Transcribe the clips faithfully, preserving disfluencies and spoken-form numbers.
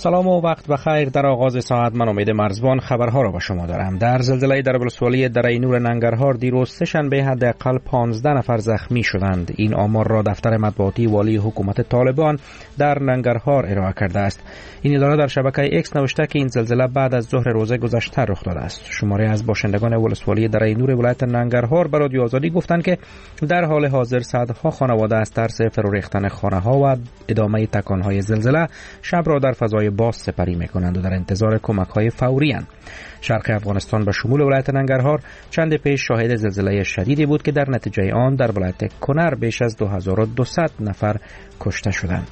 سلام و وقت بخیر. در آغاز ساعت من امید مرزبان خبرها را به شما دارم. در زلزله در ولسوالی دره نور ننگرهار دیروز سه‌شنبه حداقل پانزده نفر زخمی شدند. این آمار را دفتر مطبوعاتی والی حکومت طالبان در ننگرهار ارائه کرده است. این اداره در شبکه اکس نوشته که این زلزله بعد از ظهر روز گذشته رخ داده است. شماری از باشندگان ولسوالی دره نور ولایت ننگرهار به رادیو آزادی گفتند که در حال حاضر صدها خانواده از ترس فرو ریختن خانه‌ها و ادامه تکان‌های زلزله شب را در فضای باز سپری می‌کنند و در انتظار کمک‌های فوری اند. شرق افغانستان به شمول ولایت ننگرهار چند پیش شاهد زلزله شدیدی بود که در نتیجه آن در ولایت کنر بیش از دو هزار و دویست نفر کشته شدند.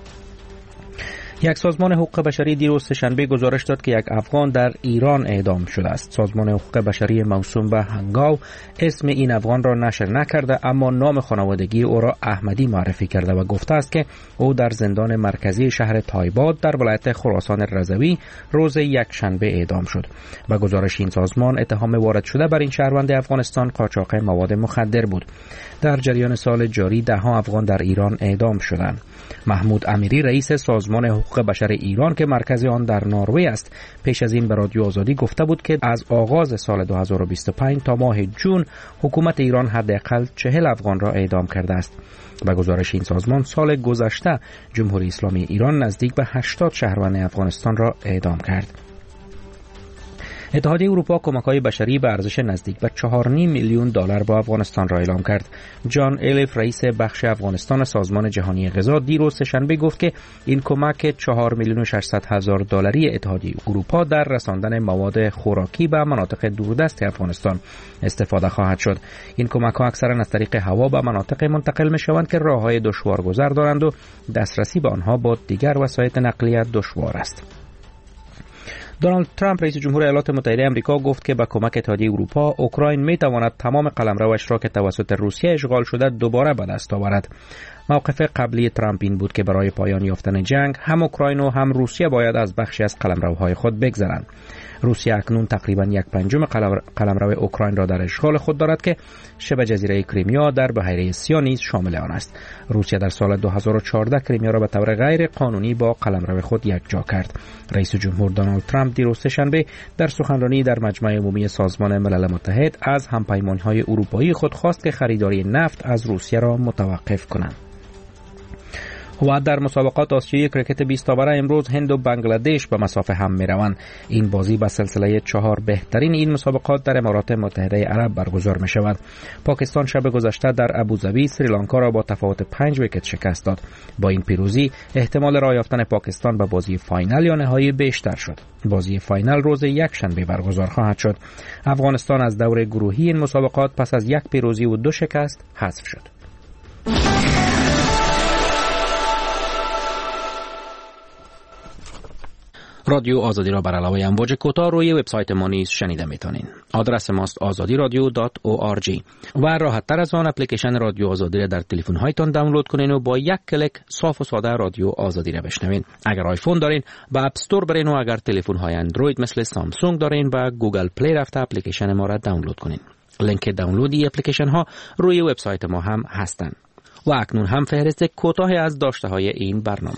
یک سازمان حقوق بشری دیروز سه‌شنبه گزارش داد که یک افغان در ایران اعدام شده است. سازمان حقوق بشری موسوم به هنگاو اسم این افغان را نشر نکرده، اما نام خانوادگی او را احمدی معرفی کرده و گفته است که او در زندان مرکزی شهر تایباد در ولایت خراسان رضوی روز یک شنبه اعدام شد. با گزارش این سازمان اتهام وارد شده بر این شهروند افغانستان قاچاق مواد مخدر بود. در جریان سال جاری ده ها افغان در ایران اعدام شدند. محمود امیری رئیس سازمان حقوق بشر ایران که مرکز آن در نروژ است پیش از این به رادیو آزادی گفته بود که از آغاز سال دو هزار و بیست و پنج تا ماه جون حکومت ایران حداقل چهل افغان را اعدام کرده است. با گزارش این سازمان سال گذشته جمهوری اسلامی ایران نزدیک به هشتاد شهروند افغانستان را اعدام کرد. اتحادیه اروپا کمک‌های بشری به ارزش نزدیک به چهار و نیم میلیون دلار با افغانستان را اعلام کرد. جان الیف رئیس بخش افغانستان سازمان جهانی غذا دیروز سه‌شنبه گفت که این کمک چهار میلیون و ششصد هزار دلاری اتحادیه اروپا در رساندن مواد خوراکی به مناطق دوردست افغانستان استفاده خواهد شد. این کمک‌ها اکثرا از طریق هوا به مناطق منتقل می‌شوند که راه‌های دشوارگذر دارند و دسترسی به آنها با دیگر وسایل نقلیه دشوار است. دونالد ترامپ رئیس جمهور ایالات متحده آمریکا گفت که با کمک اتحادیه اروپا اوکراین میتواند تمام قلمروش را که توسط روسیه اشغال شده دوباره به دست آورد. موقف قبلی ترامپ این بود که برای پایان یافتن جنگ هم اوکراین و هم روسیه باید از بخشی از قلمروهای خود بگذرند. روسیه اکنون تقریبا یک پنجم قلمرو اوکراین را در اشغال خود دارد که شبه جزیره کریمیا در بحیره سیاه نیز شامل آن است. روسیه در سال دو هزار و چهارده کریمیا را به طور غیر قانونی با قلمرو خود یکجا کرد. رئیس جمهور دونالد ترامپ دیروز سه‌شنبه در سخنرانی در مجمع عمومی سازمان ملل متحد از همپیمانی‌های اروپایی خود خواست که خریداری نفت از روسیه را متوقف کنند. و در مسابقات آسیایی کرکت بیست اوور امروز هند و بنگلادش به مسافه هم می روند. این بازی به سلسله چهار بهترین این مسابقات در امارات متحده عرب برگزار می شود. پاکستان شب گذشته در ابوظبی سریلانکا را با تفاوت پنج ویکت شکست داد. با این پیروزی احتمال راه یافتن پاکستان به بازی فاینال یا نهایی بیشتر شد. بازی فاینال روز یک شنبه برگزار خواهد شد. افغانستان از دور گروهی این مسابقات پس از یک پیروزی و دو شکست حذف شد. رادیو آزادی را بر علاوه امواج کوتاه روی وبسایت ما نیز شنیده میتونین. آدرس ماست آزادی رادیو دات او آر جی و راحت تر از آن اپلیکیشن رادیو آزادی را در تلفن هایتان دانلود کنین و با یک کلیک صاف و ساده رادیو آزادی را بشنوین. اگر آیفون دارین با اپ استور برین و اگر تلفن های اندروید مثل سامسونگ دارین با گوگل پلی رفته اپلیکیشن ما را دانلود کنین. لینک دانلودی اپلیکیشن ها روی وبسایت ما هم هستن. و اکنون هم فهرست کوتاهی از داشته های این برنامه.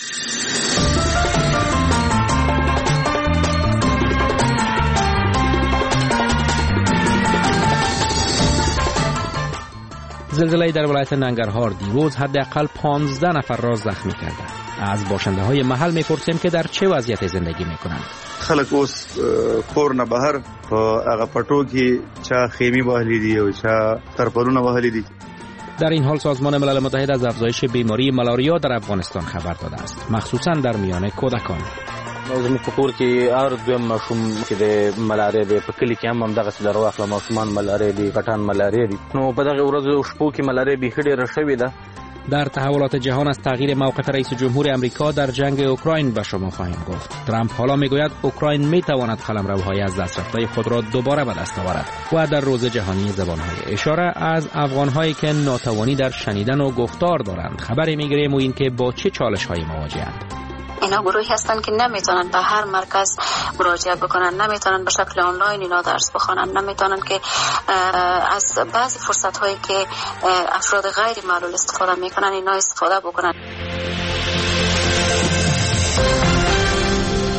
زلزله در ولایت ننگرهار دیروز حداقل پانزده نفر را زخمی کرده. از باشنده های محل میپرسیم که در چه وضعیت زندگی میکنند. خلک اوس کور نه بهر په هغه پټو کې چا خیمه وهلې دي او چا ترپلونه وهلې دي. در این حال سازمان ملل متحد از افزایش بیماری ملاریا در افغانستان خبر داده است، مخصوصا در میان کودکان. زموږ په کور کې هر دویم ماشوم چې د ملاریا دی، په کلي کې هم همدغسې لرو اخله ماشومان ملاریا دي، غټان ملاریا دي. نو په دغه ورځو او شپو کې ملاریا بیخي ډېره شوې ده. در تحولات جهان از تغییر موقف رئیس جمهور امریکا در جنگ اوکراین به شما خواهیم گفت. ترامپ حالا میگوید اوکراین میتواند قلمروهای از دست رفته خود را دوباره به دست آورد و در روز جهانی زبانهای اشاره از افغانهایی که ناتوانی در شنیدن و گفتار دارند خبری میگیریم و این که با چه چالش‌هایی مواجه‌اند. اینا گروهی هستن که نمیتونن به هر مرکز مراجعه بکنن، نمیتونن به شکل آنلاین اینا درس بخونن، نمیتونن که از بعضی فرصت هایی که افراد غیر معلول استفاده میکنن اینا استفاده بکنن.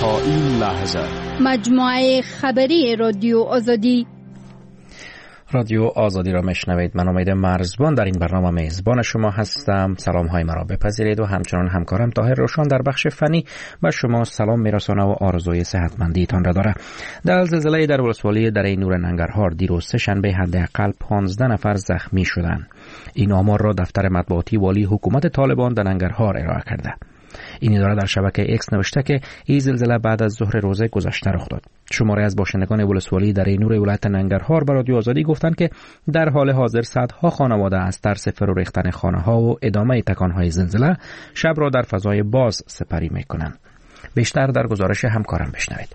تا این لحظه. مجموعه خبری رادیو آزادی. رادیو آزادی را میشنوید. من امید مرزبان در این برنامه میزبان شما هستم. سلام های مرا بپذیرید و همچنان همکارم طاهر روشن در بخش فنی و شما سلام میرسانه و آرزوی صحتمندی تان را داره. در زلزله در ولسوالی دره نور ننگرهار دیروز سه شنبه حداقل پانزده نفر زخمی شدند. این آمار را دفتر مطبوعاتی والی حکومت طالبان در ننگرهار ارائه کرده. این اداره در شبکه ایکس نوشته که این زلزله بعد از ظهر روز گذشته رخ داد. شماری از باشندگان ولسوالی دره نور ولایت ننگرهار به رادیو آزادی گفتند که در حال حاضر صدها خانواده از ترس فرو ریختن خانه‌ها و ادامه تکان‌های زلزله شب را در فضای باز سپری می‌کنند. بیشتر در گزارش همکارم بشنوید.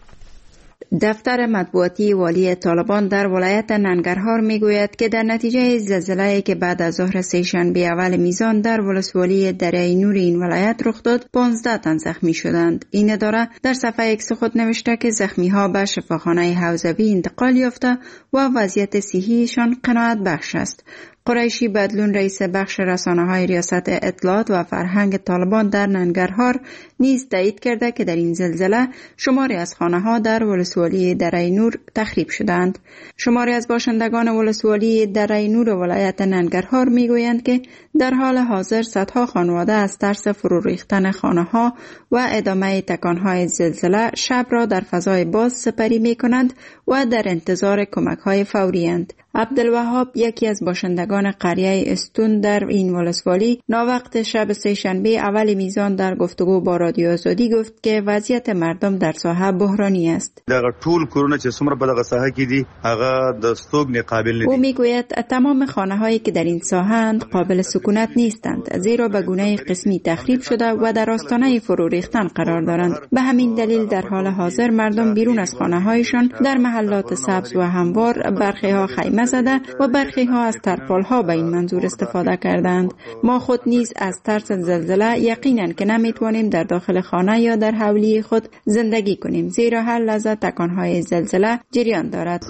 دفتر مطبوعاتی والی طالبان در ولایت ننگرهار میگوید که در نتیجه زلزله‌ای که بعد از ظهر سه‌شنبه اول میزان در ولسوالی دره نور این ولایت رخ داد، پانزده تن زخمی شدند. این اداره در صفحه ایکس خود نوشته که زخمی‌ها به شفاخانه حوزوی انتقال یافته و وضعیت صحیحشان قناعت بخش است. قریشی بدلون رئیس بخش رسانه‌های ریاست اطلاعات و فرهنگ طالبان در ننگرهار نیز تایید کرده که در این زلزله شماری از خانه‌ها در ولسوالی دره نور تخریب شدند. شماری از باشندگان ولسوالی دره نور ولایت ننگرهار میگویند که در حال حاضر صدها خانواده از ترس فرو ریختن خانه‌ها و ادامه تکان‌های زلزله شب را در فضای باز سپری می‌کنند و در انتظار کمک‌های فوری اند. عبدالوهاب یکی از باشندگان قریه استون در این ولسوالی ناوقت شب سه‌شنبه اول میزان در گفتگو با رادیو آزادی گفت که وضعیت مردم در ساحه بحرانی است. دا ټول کورونه چې څومره په دغه ساحه کې دي هغه د ستوګنې قابل نه دي. او میگوید تمام خانه‌هایی که در این ساحه اند قابل سکونت نیستند، زیرا به گونه قسمی تخریب شده و در آستانه فرو ریختن قرار دارند. به همین دلیل در حال حاضر مردم بیرون از خانه‌هایشان در محلات سبز و هموار برخی‌ها خیمه زده و برخی ها از ترپال ها به این منظور استفاده کردند. ما خود نیز از ترس زلزله یقینا که نمیتوانیم در داخل خانه یا در حولی خود زندگی کنیم، زیرا هر لحظه تکان های زلزله جریان دارد.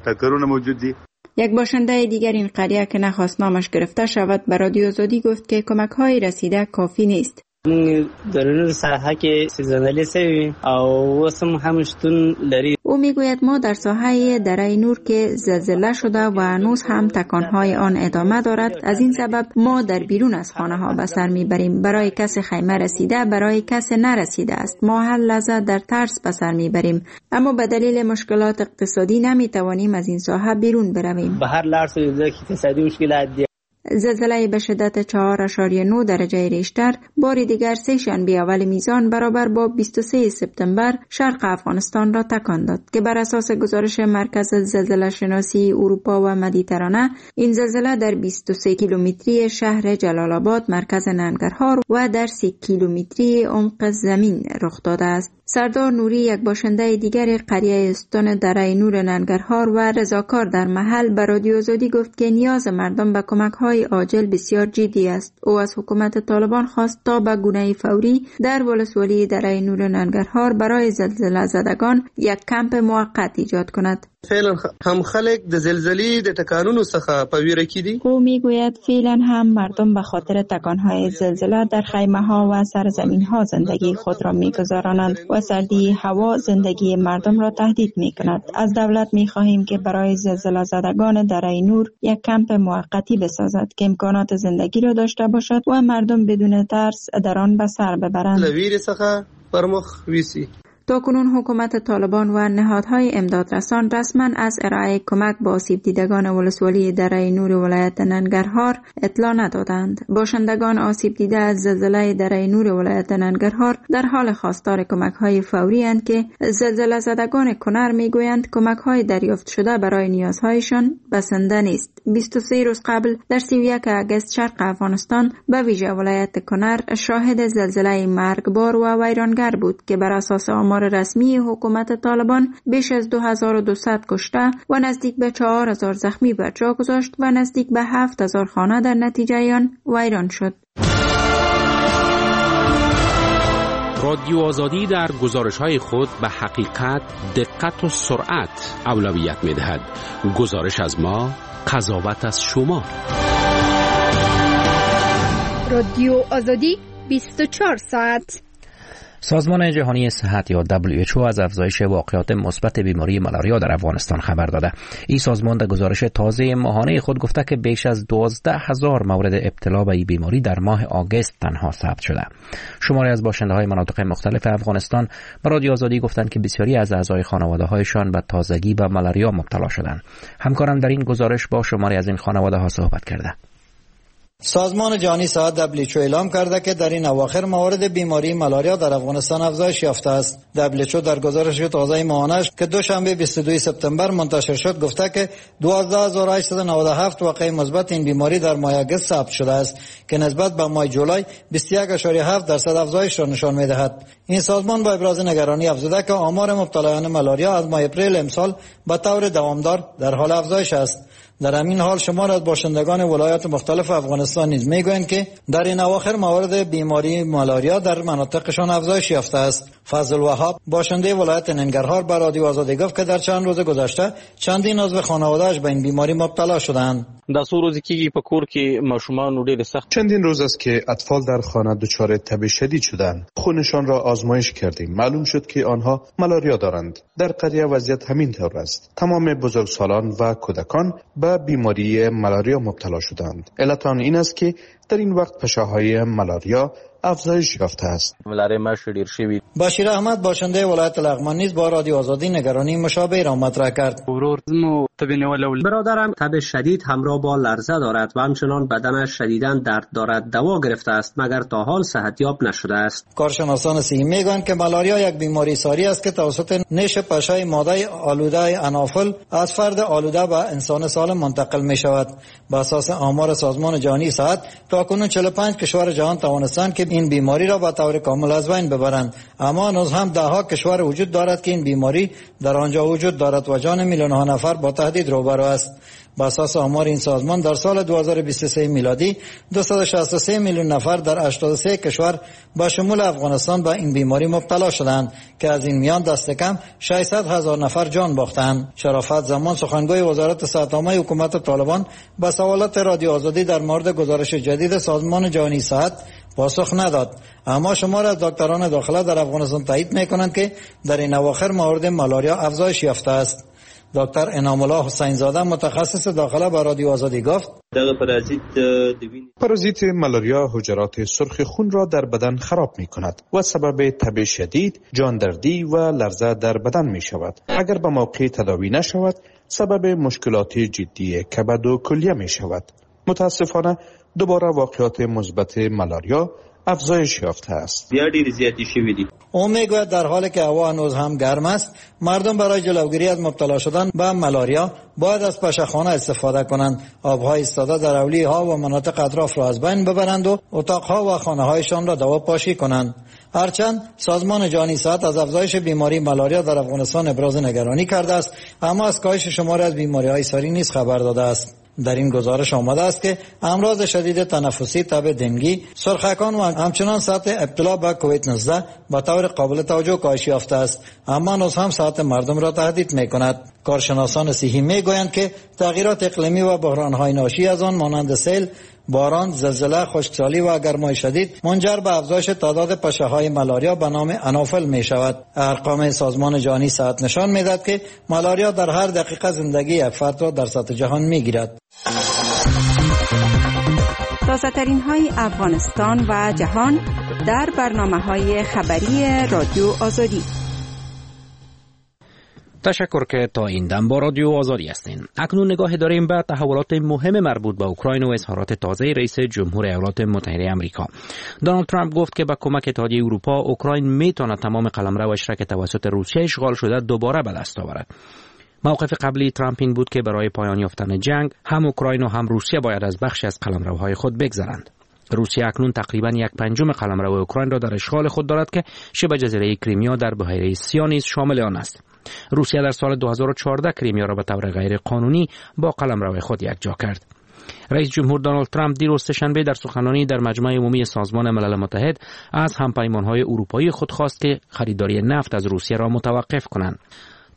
یک باشنده دیگر این قریه که نخواست نامش گرفته شود به رادیو آزادی گفت که کمک های رسیده کافی نیست. درون ساحه کې سیزنالی سوي او وسم هم شتون لري. او میگوید ما در ساحه دره نور که زلزله شده و هنوز هم تکانهای آن ادامه دارد، از این سبب ما در بیرون از خانه ها به سر میبریم. برای کس خیمه رسیده، برای کس نرسیده است. ما هر لحظه در ترس به سر میبریم، اما به دلیل مشکلات اقتصادی نمیتوانیم از این ساحه بیرون برویم. به هر لحظه اقتصادی مشکلات دی. زلزله به شدت چهار ممیز نه درجه ریشتر بار دیگر سه شنبه اول میزان برابر با بیست و سه سپتامبر شرق افغانستان را تکان داد که بر اساس گزارش مرکز زلزله شناسی اروپا و مدیترانه این زلزله در بیست و سه کیلومتری شهر جلال آباد مرکز ننگرهار و در سی کیلومتری عمق زمین رخ داده است. سردار نوری یک باشنده دیگر قریه استان دره نور ننگرهار و رضاکار در محل به رادیو آزادی گفت که نیاز مردم به کمک‌های عاجل بسیار جدی است. او از حکومت طالبان خواست تا به گونه فوری در ولسوالی دره نور ننگرهار برای زلزله زدگان یک کمپ موقت ایجاد کند. فعلا هم خلک د زلزلې د ټکانونو څخه په ویره کې دي. او میگوید فعلا هم مردم به خاطر تکانهای زلزله در خیمه ها و سرزمین ها زندگی خود را میگذرانند و سردی هوا زندگی مردم را تهدید میکند. از دولت میخواهیم که برای زلزله زدگان دره نور یک کمپ موقتی بسازد که امکانات زندگی را داشته باشد و مردم بدون ترس در آن به سر ببرند. لویر څخه پرمخ ویسی. تاکنون حکومت طالبان و نهادهای امدادرسان رسما از ارائه کمک به آسیب دیدگان ولسوالی دره نور ولایت ننگرهار اطلاع ندادند. باشندگان آسیب دیده از زلزله دره نور ولایت ننگرهار در حال خواستار کمک‌های فوری اند که زلزله زدگان کنر میگویند کمک‌های دریافت شده برای نیازهایشان بسنده نیست. بیست و سه روز قبل در سی و یک آگوست شرق افغانستان به ویژه ولایت کنر شاهد زلزله مرگبار و ویرانگر بود که بر اساس آمار رسمی حکومت طالبان بیش از دو هزار و دویست کشته و نزدیک به چهار هزار زخمی بر جا گذاشت و نزدیک به هفت هزار خانه در نتیجه آن ویران شد. رادیو آزادی در گزارش‌های خود به حقیقت، دقت و سرعت اولویت می‌دهد. گزارش از ما، قضاوت از شما. رادیو آزادی بیست و چهار ساعت. سازمان جهانی صحت یا دبلیو اچ او از افزایش واقعات مثبت بیماری مالاریا در افغانستان خبر داده. این سازمان در گزارش تازه ماهانه خود گفته که بیش از دوازده هزار مورد ابتلا به این بیماری در ماه آگوست تنها ثبت شده. شماری از باشنده‌های مناطق مختلف افغانستان به رادیو آزادی گفتند که بسیاری از اعضای خانواده‌هایشان به تازگی به مالاریا مبتلا شدند. همکارم در این گزارش با شماری از این خانواده‌ها صحبت کرده. سازمان جهانی صحت دبلیو اچ او اعلام کرده که در این اواخر موارد بیماری مالاریا در افغانستان افزایش یافته است. دبلیو اچ او در گزارش تازه ماهانه‌اش که دوشنبه بیست و دوم سپتامبر منتشر شد گفته که دوازده هزار و هشتصد و نود و هفت واقعه مثبت این بیماری در ماه آگوست ثبت شده است که نسبت به ماه جولای بیست و یک ممیز هفت درصد افزایش را نشان می‌دهد. این سازمان با ابراز نگرانی افزوده که آمار مبتلایان مالاریا از ماه اپریل امسال به طور دوامدار در حال افزایش است. در همین حال شمار از باشندگان ولایات مختلف افغانستان نیز میگویند که در این اواخر موارد بیماری مالاریا در مناطقشان افزایش یافته است. فضل وهاب باشنده ولایت ننگرهار به رادیو آزادی گفت که در چند روز گذشته چندین عضو خانواده‌اش به این بیماری مبتلا شدند. دا څو ورځې کېږي په کور کې ماشومان ډېر سخت چندین روز است که اطفال در خانه دچار تب شدید شدند. خونشان را آزمایش کردیم. معلوم شد که آنها مالاریا دارند. در قریه وضعیت همین طور است. تمام بزرگسالان و کودکان به بیماری مالاریا مبتلا شدند. علت آن این است که در این وقت پشه‌های مالاریا افزایش یافته است. بشیر احمد باشنده ولایت لغمان نیز با رادیو آزادی نگرانی مشابه را مطرح کرد. برادرم تب شدید همراه با لرزه دارد و همچنان بدنش شدیداً درد دارد. دوا گرفته است مگر تا حال صحتیاب نشده است. کارشناسان صحی میگویند که مالاریا یک بیماری ساری است که توسط نیش پشه ماده آلوده انافل از فرد آلوده به انسان سالم منتقل می شود. بر اساس آمار سازمان جهانی صحت تاکنون چهل و پنج کشور جهان توانستند که این بیماری را به طور کامل از بین ببرند، اما هنوز هم ده ها کشور وجود دارد که این بیماری در آنجا وجود دارد و جان میلیون ها نفر با تهدید روبرو است. بر اساس آمار این سازمان در سال دو هزار و بیست و سه میلادی دویست و شصت و سه میلیون نفر در هشتاد و سه کشور با شمول افغانستان به این بیماری مبتلا شدند که از این میان دست کم ششصد هزار نفر جان باختند. شرافت زمان سخنگوی وزارت صحت عامه حکومت طالبان به سوالات رادیو آزادی در مورد گزارش جدید سازمان جهانی صحت پاسخ نداد، اما شمار از دکتران داخله در افغانستان تایید میکنند که در این اواخر موارد مالاریا افزایش یافته است. دکتر انعام الله حسین زاده متخصص داخله با رادیو آزادی گفت پارازیت مالاریا حجرات سرخ خون را در بدن خراب می کند و سبب تب شدید، جاندردی و لرزه در بدن می شود. اگر به موقع تداوی نشود سبب مشکلات جدی کبد و کلیه می شود. متاسفانه دوباره واقعات مثبت مالاریا افزایش یافته است. او میگوید در حالی که هوا هنوز هم گرم است، مردم برای جلوگیری از مبتلا شدن به مالاریا باید از پشه‌خانه استفاده کنند، آبهای ایستاده در اولیه ها و مناطق اطراف را از بین ببرند و اتاقها و خانه هایشان را دوا پاشی کنند. هرچند سازمان جهانی صحت از افزایش بیماری مالاریا در افغانستان ابراز نگرانی کرده است، اما از کاهش شمار از بیماری‌های ساری نیز خبر داده است. در این گزارش آمده است که امراض شدید تنفسی، تب دنگی، سرخکان و همچنان سطح ابتلا به کووید نوزده به طور قابل توجه کاهش یافته است، اما هنوز هم سطح مردم را تهدید می‌کند. کارشناسان صحی می‌گویند که تغییرات اقلیمی و بحران‌های ناشی از آن مانند سیل، باران، زلزله، خشکسالی و گرمای شدید منجر به افزایش تعداد پشه‌های مالاریا به نام انافل می شود. ارقام سازمان جهانی صحت نشان می‌دهد که مالاریا در هر دقیقه زندگی یک فرد را در سطح جهان می‌گیرد. تازه‌ترین های افغانستان و جهان در برنامه‌های خبری رادیو آزادی. تشکر که تا این دم با رادیو آزادی هستین. اکنون نگاه داریم به تحولات مهم مربوط به اوکراین و اظهارات تازه رئیس جمهور ایالات متحده آمریکا. دونالد ترامپ گفت که با کمک اتحادیه اروپا اوکراین میتونه تمام قلمروش را که توسط روسیه اشغال شده دوباره به دست آورد. موقف قبلی ترامپ این بود که برای پایان یافتن جنگ هم اوکراین و هم روسیه باید از بخشی از قلمروهای خود بگذرند. روسیه اکنون تقریباً یک پنجم قلمرو اوکراین را در اشغال خود دارد که شبه جزیره کریمیا در بحیره سیا نیز شامل آن است. روسیه در سال دو هزار و چهارده کریمیا را به طور غیر قانونی با قلمرو خود یکجا کرد. رئیس جمهور دونالد ترامپ دیروز سه‌شنبه در سخنرانی در مجمع عمومی سازمان ملل متحد از همپیمان‌های اروپایی خود خواست که خریداری نفت از روسیه را متوقف کنند.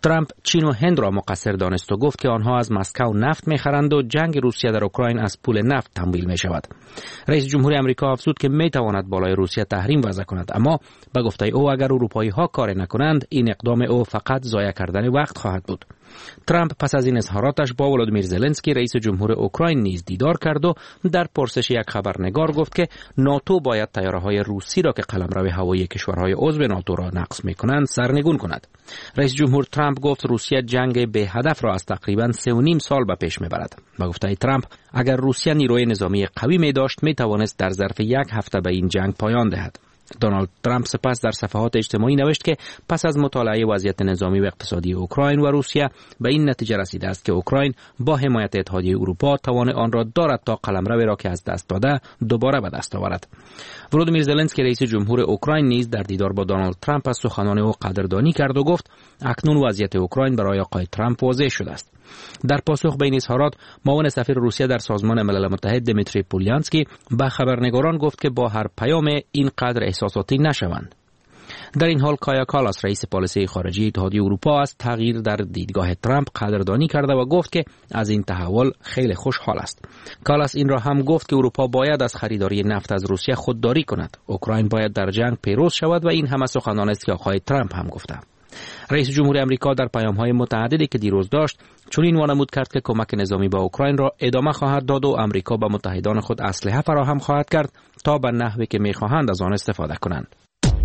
ترامپ چین و هند را مقصر دانست و گفت که آنها از مسکو نفت می‌خرند و جنگ روسیه در اوکراین از پول نفت تمویل می‌شود. رئیس جمهور آمریکا افزود که می‌تواند بالای روسیه تحریم وضع کند، اما به گفته او اگر اروپایی‌ها کار نکنند این اقدام او فقط ضایع کردن وقت خواهد بود. ترامپ پس از این اظهاراتش با ولودیمیر زلنسکی رئیس جمهور اوکراین نیز دیدار کرد و در پرسش یک خبرنگار گفت که ناتو باید طیاره‌های روسی را که قلمرو هوایی کشورهای عضو ناتو را نقض می‌کنند سرنگون کند. رئیس جمهور ترامپ گفت روسیه جنگ به هدف را از تقریباً سه و نیم سال به پیش می‌برد. با گفته ترامپ اگر روسیه نیروی نظامی قوی می داشت می توانست در ظرف یک هفته به این جنگ پایان دهد. دونالد ترامپ سپس در صفحات اجتماعی نوشت که پس از مطالعه وضعیت نظامی و اقتصادی اوکراین و روسیه به این نتیجه رسیده است که اوکراین با حمایت اتحادیه اروپا توان آن را دارد تا قلمرو را که از دست داده دوباره به دست آورد. ولودیمیر زلنسکی رئیس جمهور اوکراین نیز در دیدار با دونالد ترامپ از سخنان او قدردانی کرد و گفت اکنون وضعیت اوکراین برای آقای ترامپ واضح شده است. در پاسخ به این اظهارات معاون سفیر روسیه در سازمان ملل متحد دمیتری پولیانسکی به خبرنگاران گفت که با هر پیام اینقدر احساساتی نشوند. در این حال کایا کالاس رئیس پالیسی خارجی اتحادیه اروپا از تغییر در دیدگاه ترامپ قدردانی کرده و گفت که از این تحول خیلی خوشحال است. کالاس این را هم گفت که اروپا باید از خریداری نفت از روسیه خودداری کند. اوکراین باید در جنگ پیروز شود و این همه سخنان است که آقای ترامپ هم گفته. رئیس جمهور آمریکا در پیام‌های متعددی که دیروز داشت چنین وانمود کرد که کمک نظامی به اوکراین را ادامه خواهد داد و آمریکا به متحدان خود اسلحه فراهم خواهد کرد تا به نحوی که می‌خواهند از آن استفاده کنند.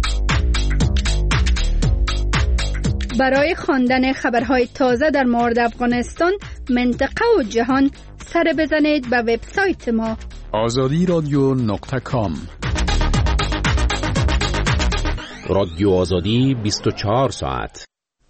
برای خواندن خبرهای تازه در مورد افغانستان، منطقه و جهان سر بزنید به وبسایت ما آزادی رادیو نقطه کام. رادیو آزادی بیست و چهار ساعت.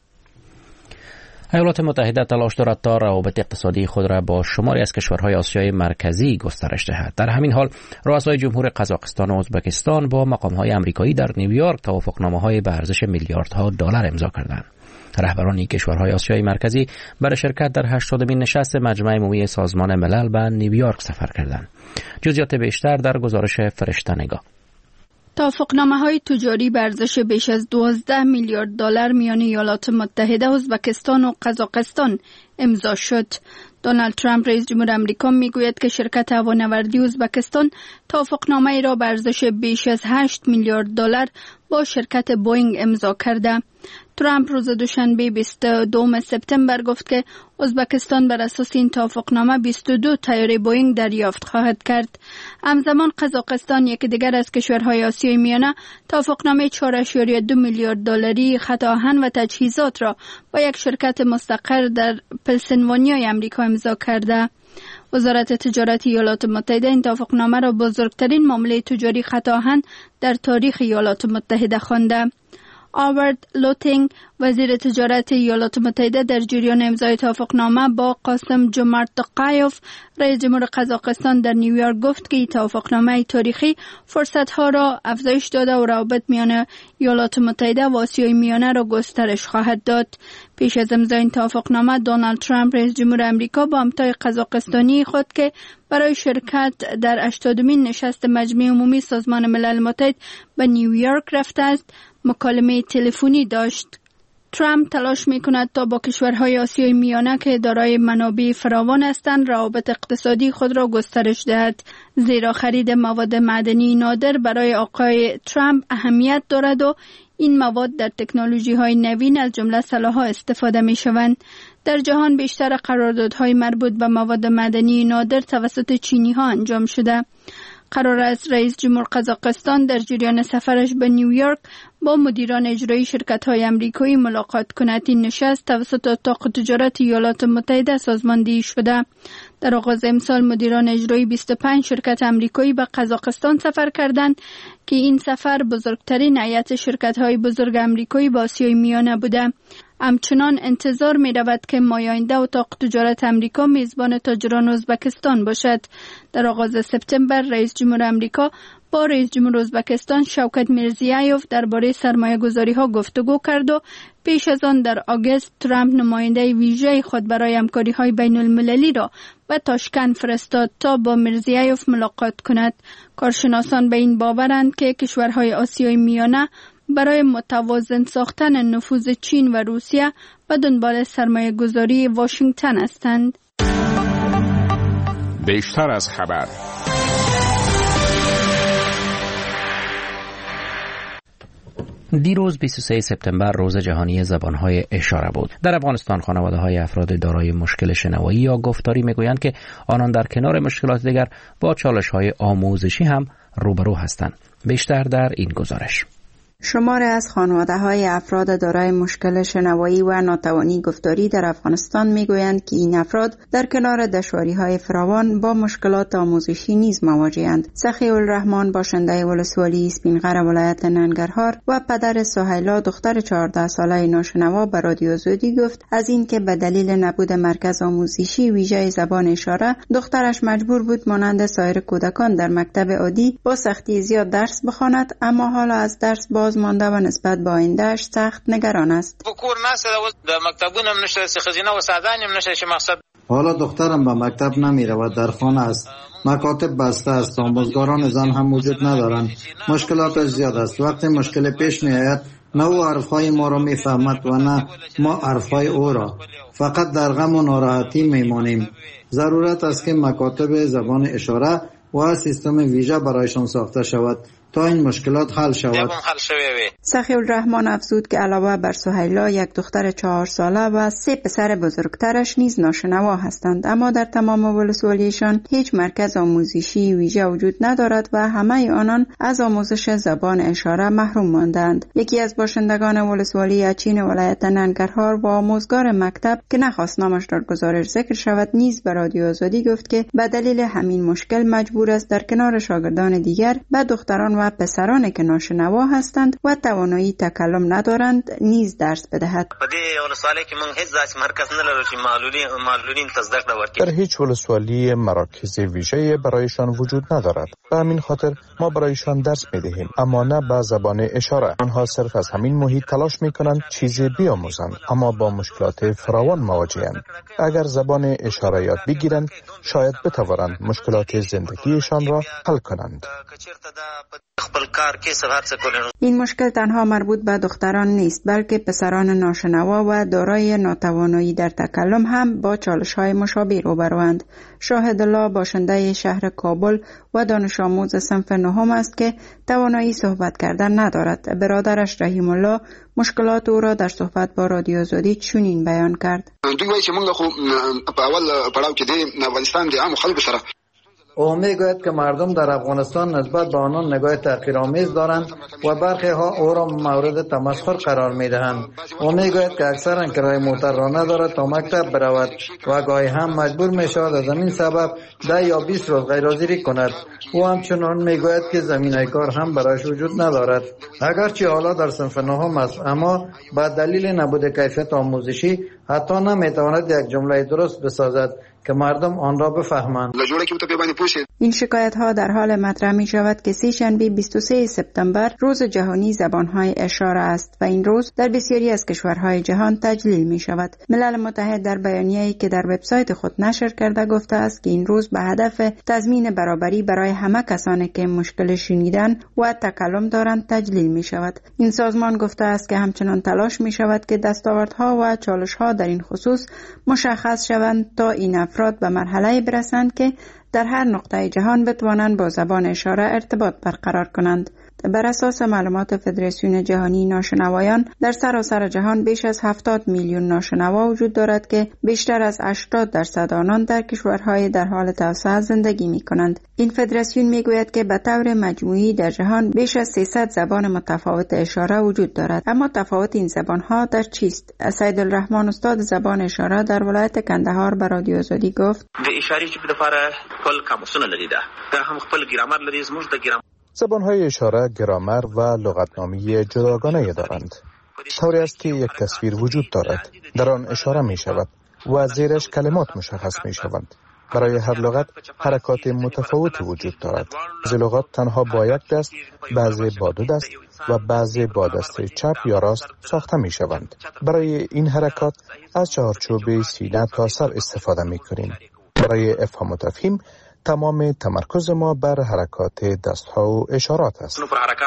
ایالات متحده تلاش دارد تا روابط اقتصادی خود را با شماری از کشورهای آسیای مرکزی گسترش دهد. در همین حال رؤسای جمهور قزاقستان و ازبکستان با مقام‌های آمریکایی در نیویورک توافقنامه‌های به ارزش میلیاردها دلار امضا کردند. رهبران این کشورهای آسیای مرکزی برای شرکت در هشتادمین نشست مجمع عمومی سازمان ملل به نیویورک سفر کردند. جزئیات بیشتر در گزارش فرشته نگاه. توافقنامه‌های تجاری به ارزش بیش از دوازده میلیارد دلار میان ایالات متحده، ازبکستان و قزاقستان امضا شد. دونالد ترامپ رئیس جمهور آمریکا میگوید که شرکت هوانوردی ازبکستان توافقنامه‌ای را به ارزش بیش از هشت میلیارد دلار با شرکت بوئینگ امضا کرده. ترامپ روز دوشنبه بیست و دوم سپتامبر گفت که ازبکستان بر اساس این توافقنامه بیست و دو طیاره بوئینگ دریافت خواهد کرد. همزمان قزاقستان، یکی دیگر از کشورهای آسیای میانه، توافقنامه چهار ممیز دو میلیارد دلاری خط آهن و تجهیزات را با یک شرکت مستقر در پنسیلوانیای آمریکا امضا کرده. وزارت تجارت ایالات متحده این توافقنامه را بزرگترین معامله تجاری خط آهن در تاریخ ایالات متحده خوانده. آوارد لوتینگ، وزیر تجارت ایالات متحده، در جریان امضای توافقنامه با قاسم جمارت توقایف، رئیس جمهور قزاقستان، در نیویورک گفت که این توافقنامه تاریخی فرصت‌ها را افزایش داده و روابط میان ایالات متحده و آسیای میانه را گسترش خواهد داد. پیش از امضای این توافقنامه، دونالد ترامپ رئیس جمهور آمریکا با همتای قزاقستانی خود که برای شرکت در هشتادمین نشست مجمع عمومی سازمان ملل متحد به نیویورک رفته است، مکالمه تلفنی داشت. ترامپ تلاش می‌کند تا با کشورهای آسیای میانه که دارای منابع فراوان هستند روابط اقتصادی خود را گسترش دهد، زیرا خرید مواد معدنی نادر برای آقای ترامپ اهمیت دارد و این مواد در تکنولوژی‌های نوین از جمله سلاح‌ها استفاده می‌شوند. در جهان بیشتر قراردادهای مربوط به مواد معدنی نادر توسط چینی‌ها انجام شده. قرار است رئیس جمهور قزاقستان در جریان سفرش به نیویورک با مدیران اجرایی شرکت‌های آمریکایی ملاقات کند. این نشست توسط اتاق تجارت ایالات متحده سازماندهی شده. در آغاز امسال مدیران اجرایی بیست و پنج شرکت آمریکایی به قزاقستان سفر کردند که این سفر بزرگترین هیئت شرکت‌های بزرگ آمریکایی به آسیای میانه بوده. همچنان انتظار می رود که ماه آینده اتاق تجارت آمریکا میزبان تاجران ازبکستان باشد. در آغاز سپتامبر رئیس جمهور آمریکا با رئیس جمهور ازبکستان شوکت میرزیایوف درباره سرمایه‌گذاری‌ها گفتگو کرد و پیش از آن در آگوست ترامپ نماینده ویژه خود برای همکاری‌های بین‌المللی را به تاشکند فرستاد تا با میرزیایوف ملاقات کند. کارشناسان به این باورند که کشورهای آسیای میانه برای متوازن ساختن نفوذ چین و روسیه به دنبال سرمایه گذاری واشنگتن هستند. بیشتر از خبر. دیروز بیست و سوم سپتامبر روز جهانی زبانهای اشاره بود. در افغانستان خانواده‌های افراد دارای مشکل شنوایی یا گفتاری میگویند که آنان در کنار مشکلات دیگر با چالش‌های آموزشی هم روبرو هستند. بیشتر در این گزارش. شماری از خانواده‌های افراد دارای مشکل شنوایی و ناتوانی گفتاری در افغانستان میگویند که این افراد در کنار دشواری‌های فراوان با مشکلات آموزشی نیز مواجه‌اند. سخی الرحمن باشنده ولسوالی اسپینغر ولایت ننگرهار و پدر سهیلا دختر چهارده ساله ناشنوا به رادیو آزادی گفت از اینکه به دلیل نبود مرکز آموزشی ویژه زبان اشاره دخترش مجبور بود مانند سایر کودکان در مکتب عادی با سختی زیاد درس بخواند، اما حالا از درس با مانده و نسبت با آینده‌اش سخت نگران است. حالا دخترم به مکتب نمی رود، در خانه است. مکاتب بسته است، آموزگاران زن هم وجود ندارند. مشکلاتش زیاد است. وقتی مشکل پیش می آید نه او حرفهای ما را می فهمد و نه ما حرفهای او را. فقط در غم و ناراحتی می مانیم. ضرورت است که مکاتب زبان اشاره و سیستم ویژه برایشان ساخته شود تا این مشکلات حل شود. سخی الرحمن افزود که علاوه بر سهیلا یک دختر چهار ساله و سه پسر بزرگترش نیز ناشنوا هستند، اما در تمام ولسوالیشان هیچ مرکز آموزشی ویژه وجود ندارد و همه آنان از آموزش زبان اشاره محروم ماندند. یکی از باشندگان ولسوالی اچین ولایت ننگرهار و آموزگار مکتب که نخواست نامش در گزارش ذکر شود نیز به رادیو آزادی گفت که به دلیل همین مشکل مجبور است در کنار شاگردان دیگر به دختران و پسرانی که ناشنوا هستند و توانایی تکلم ندارند نیز درس بدهد. در هیچ ولسوالی مراکز ویژه برایشان وجود ندارد. به همین خاطر ما برایشان درس میدهیم، اما نه به زبان اشاره. آنها صرف از همین محیط تلاش میکنند چیزی بیاموزند، اما با مشکلات فراوان مواجهند. اگر زبان اشاره یاد بگیرند شاید بتوانند مشکلات زندگیشان را حل کنند. این مشکل تنها مربوط به دختران نیست، بلکه پسران ناشنوا و دارای ناتوانایی در تکلم هم با چالش‌های مشابه روبروند. شاهد الله باشنده شهر کابل و دانش آموز صنف نهم است که توانایی صحبت کردن ندارد. برادرش رحیم الله مشکلات او را در صحبت با رادیو آزادی چنین بیان کرد. دوی وایي چې موږ خو په اول پړاو کې د افغانستان د عام خلکو سره او میگوید که مردم در افغانستان نسبت به آنان نگاه تحقیرآمیز دارند و برخی ها او را مورد تمسخر قرار میدهند. او میگوید که اکثرا کرایه موتر را ندارد تا مکتب برود و گاهی هم مجبور می شود از همین سبب ده یا بیست روز غیرحاضری کند. او همچنان میگوید که زمینه کار هم برایش وجود ندارد. اگرچه حالا در صنف نهم است، اما با دلیل نبود کیفیت آموزشی حتی نمیتواند یک جمله درست بسازد که مردم آن را بفهمند. این شکایت ها در حال مطرح می شود که سه شنبه بیست و سوم سپتامبر روز جهانی زبانهای اشاره است و این روز در بسیاری از کشورهای جهان تجلیل می شود. ملل متحد در بیانیه‌ای که در وبسایت خود نشر کرده گفته است که این روز به هدف تضمین برابری برای همه کسانی که مشکل شنیدن و تکلم دارند تجلیل می شود. این سازمان گفته است که همچنان تلاش می شود که دستاوردها و چالش‌ها در این خصوص مشخص شوند تا این افراد به مرحله برسند که در هر نقطه جهان بتوانند با زبان اشاره ارتباط برقرار کنند. بر اساس معلومات فدراسیون جهانی ناشنوایان در سراسر جهان بیش از هفتاد میلیون ناشنوا وجود دارد که بیشتر از هشتاد درصد آنان در کشورهای در حال توسعه زندگی می کنند. این فدراسیون می گوید که به طور مجموعی در جهان بیش از سیصد زبان متفاوت اشاره وجود دارد، اما تفاوت این زبانها در چیست؟ سید الرحمن استاد زبان اشاره در ولایت کندهار به رادیو آزادی گفت: د اشاره چې په لپاره خپل قاموسونه لري ده دا هم خپل ګرامر لري زموږ د ګرامر زبانهای اشاره گرامر و لغتنامه جداگانه دارند. طوری است که یک تصویر وجود دارد، در آن اشاره می شود و زیرش کلمات مشخص می شوند. برای هر لغت حرکات متفاوتی وجود دارد. بعضی لغات تنها با یک دست، بعضی با دو دست و بعضی با دست چپ یا راست ساخته می شوند. برای این حرکات از چهارچوب سینه تا سر استفاده می کنیم. برای افهام و تفهیم تمام تمرکز ما بر حرکات دستها و اشارات است.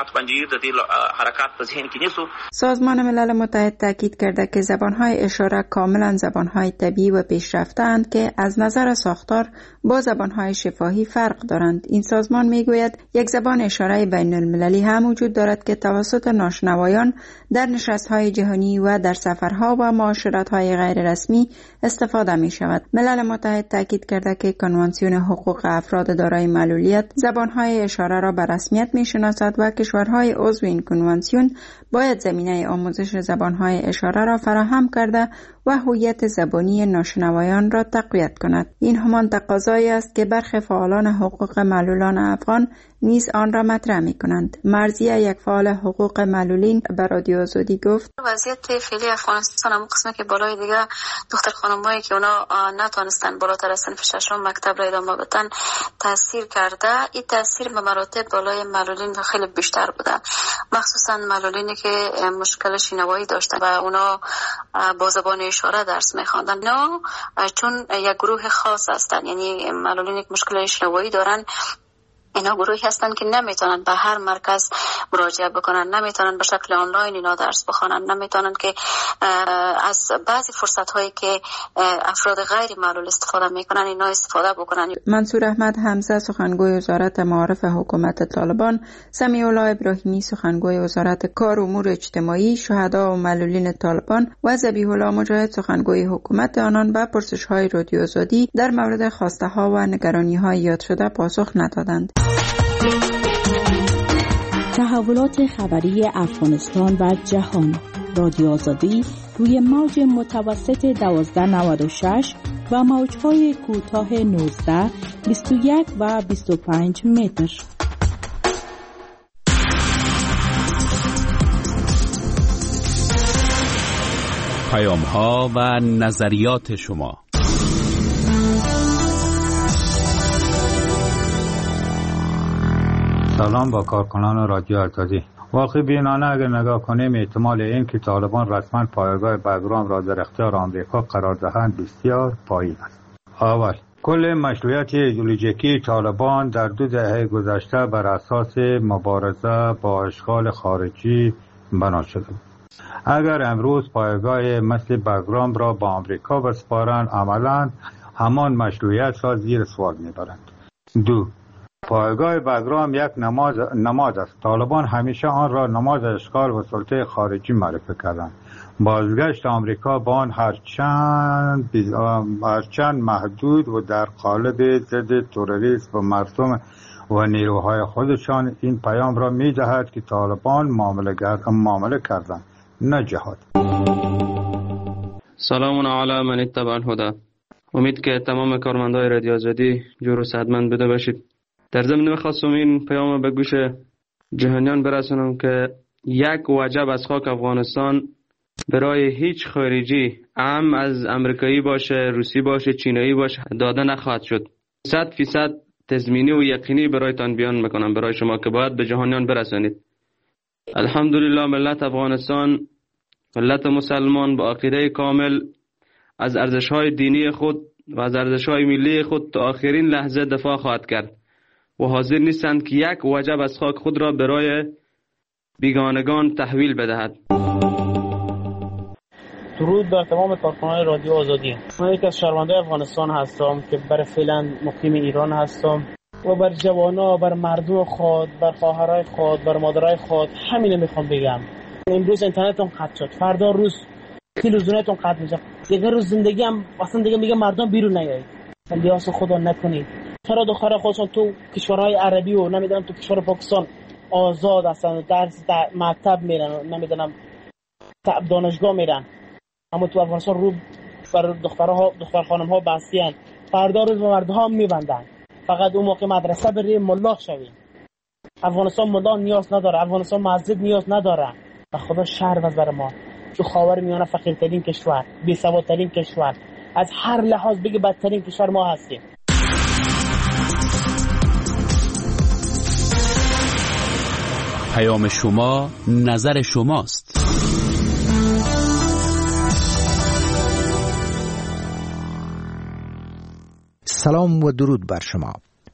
سازمان ملل متحد تاکید کرده که زبانهای اشاره کاملا زبانهای طبیعی و پیشرفته‌اند که از نظر ساختار با زبانهای شفاهی فرق دارند. این سازمان میگوید یک زبان اشاره بین المللی هم وجود دارد که توسط ناشنوایان در نشست‌های جهانی و در سفرها و معاشرت‌های غیر رسمی استفاده می شود. ملل متحد تاکید کرده که کنوانسیون حقوق افراد دارای معلولیت زبانهای اشاره را به رسمیت می شناسد و کشورهای عضو این کنوانسیون باید زمینه آموزش زبانهای اشاره را فراهم کرده و هویت زبانی ناشنوایان را تقویت کند. این همان تقاضایی است که برخی فعالان حقوق معلولان افغان نیز آن را مطرح می کنند. مرضیه، یک فعال حقوق معلولین، به رادیو آزادی گفت وضعیت فعلی افغانستان هم قسمه که بالای دیگه دختر خانمایی که اونا نتونستن بالاتر از صنف ششم مکتب را ادامه بدن تاثیر کرده. این تاثیر به مراتب بالای معلولین خیلی بیشتر بوده، مخصوصا معلولینی که مشکل شنوایی داشتن و اونا با زبان اشاره درس می‌خواندن. نه چون یک گروه خاص هستن، یعنی معلولینی که مشکل شنوایی دارن، اینا گروهی هستن که نمیتونن به هر مرکز مراجعه بکنن، نمیتونن به شکل آنلاین اینا درس بخونن، نمیتونن که از بعضی فرصت هایی که افراد غیر معلول استفاده میکنن اینا استفاده بکنن. منصور احمد حمزه سخنگوی وزارت معارف حکومت طالبان، سمیع الله ابراهیمی سخنگوی وزارت کار و امور اجتماعی، شهدا و معلولین طالبان و ذبیح الله مجاهد سخنگوی حکومت آنان به پرسش های رادیو آزادی در مورد خواسته ها و نگرانی های یاد شده پاسخ ندادند. تحولات خبری افغانستان و جهان. رادیو آزادی روی موج متوسط دوازده نود و شش و موج‌های کوتاه نوزده، بیست و یک و بیست و پنج متر. پیام‌ها و نظریات شما. سلام با کارکنان رادیو آزادی. واقعی بینانه اگر نگاه کنیم احتمال این که طالبان رسما پایگاه بگرام را در اختیار آمریکا قرار دهند بسیار پایین است. اول، کل مشروعیت ایدئولوژیکی طالبان در دو دهه گذشته بر اساس مبارزه با اشغال خارجی بنا شده بود. اگر امروز پایگاه مثل بگرام را با آمریکا بسپارند، عملاً همان مشروعیت را زیر سوال میبرند. دو، پایگاه بگرام یک نماز نماد است. طالبان همیشه آن را نماد اشغال و سلطه خارجی معرفی کردند. بازگشت آمریکا با آن هرچند هرچند محدود و در قالب ضد تروریسم و مردم و نیروهای خودشان این پیام را می‌دهد که طالبان معامله معامله کردند، نه جهاد. سلام علی من اتبع الهدى. امید که تمام کارمندای رادیو آزادی جور و صحتمند بوده باشید. در ضمن می‌خواستم این پیام به گوش جهانیان برسونم که یک وجب از خاک افغانستان برای هیچ خارجی، هم از امریکایی باشه، روسی باشه، چینایی باشه، داده نخواهد شد. صد فیصد تضمینی و یقینی برایتان بیان میکنم برای شما که باید به جهانیان برسانید. الحمدلله ملت افغانستان، ملت مسلمان با عقیده کامل از ارزش‌های دینی خود و از ارزش‌های ملی خود تا آخرین لحظه دفاع خواهد کرد و حاضر نیستند که یک وجب از خاک خود را برای بیگانگان تحویل بدهد. درود بر تمام کارکنان رادیو آزادی. من یک از شهروندان افغانستان هستم که بر فعلا مقیم ایران هستم و بر جوانا، بر مردم خود، بر خواهرای خود، بر مادرای خود همینه میخوام بگم. امروز اینترنتتون قطع شد، فردا روز تلویزیونتون قطع میشه، دیگه روز زندگی هم اصلا دیگه میگه مردم بیرون نیایید. الیاس خدا نکنید. چرا دخترای خودشون تو کشورهای عربی و نمیدونم تو کشور پاکستان آزاد هستن، درس در مکتب میرن، نمیدونم دانشگاه میرن، اما تو افغانستان رو بر دخترها دختر خانم ها بستیان، فردا روز مردها میبندن. فقط اون موقع مدرسه بری ملا شوی. افغانستان ملا نیاز نداره، افغانستان مسجد نیاز نداره. و خدا شر وزر ما تو خاورمیانه فقیرترین کشور، بی‌سوادترین کشور، از هر لحاظ بگی بدترین کشور ما هستیم. پیام شما نظر شماست. سلام و درود بر شما.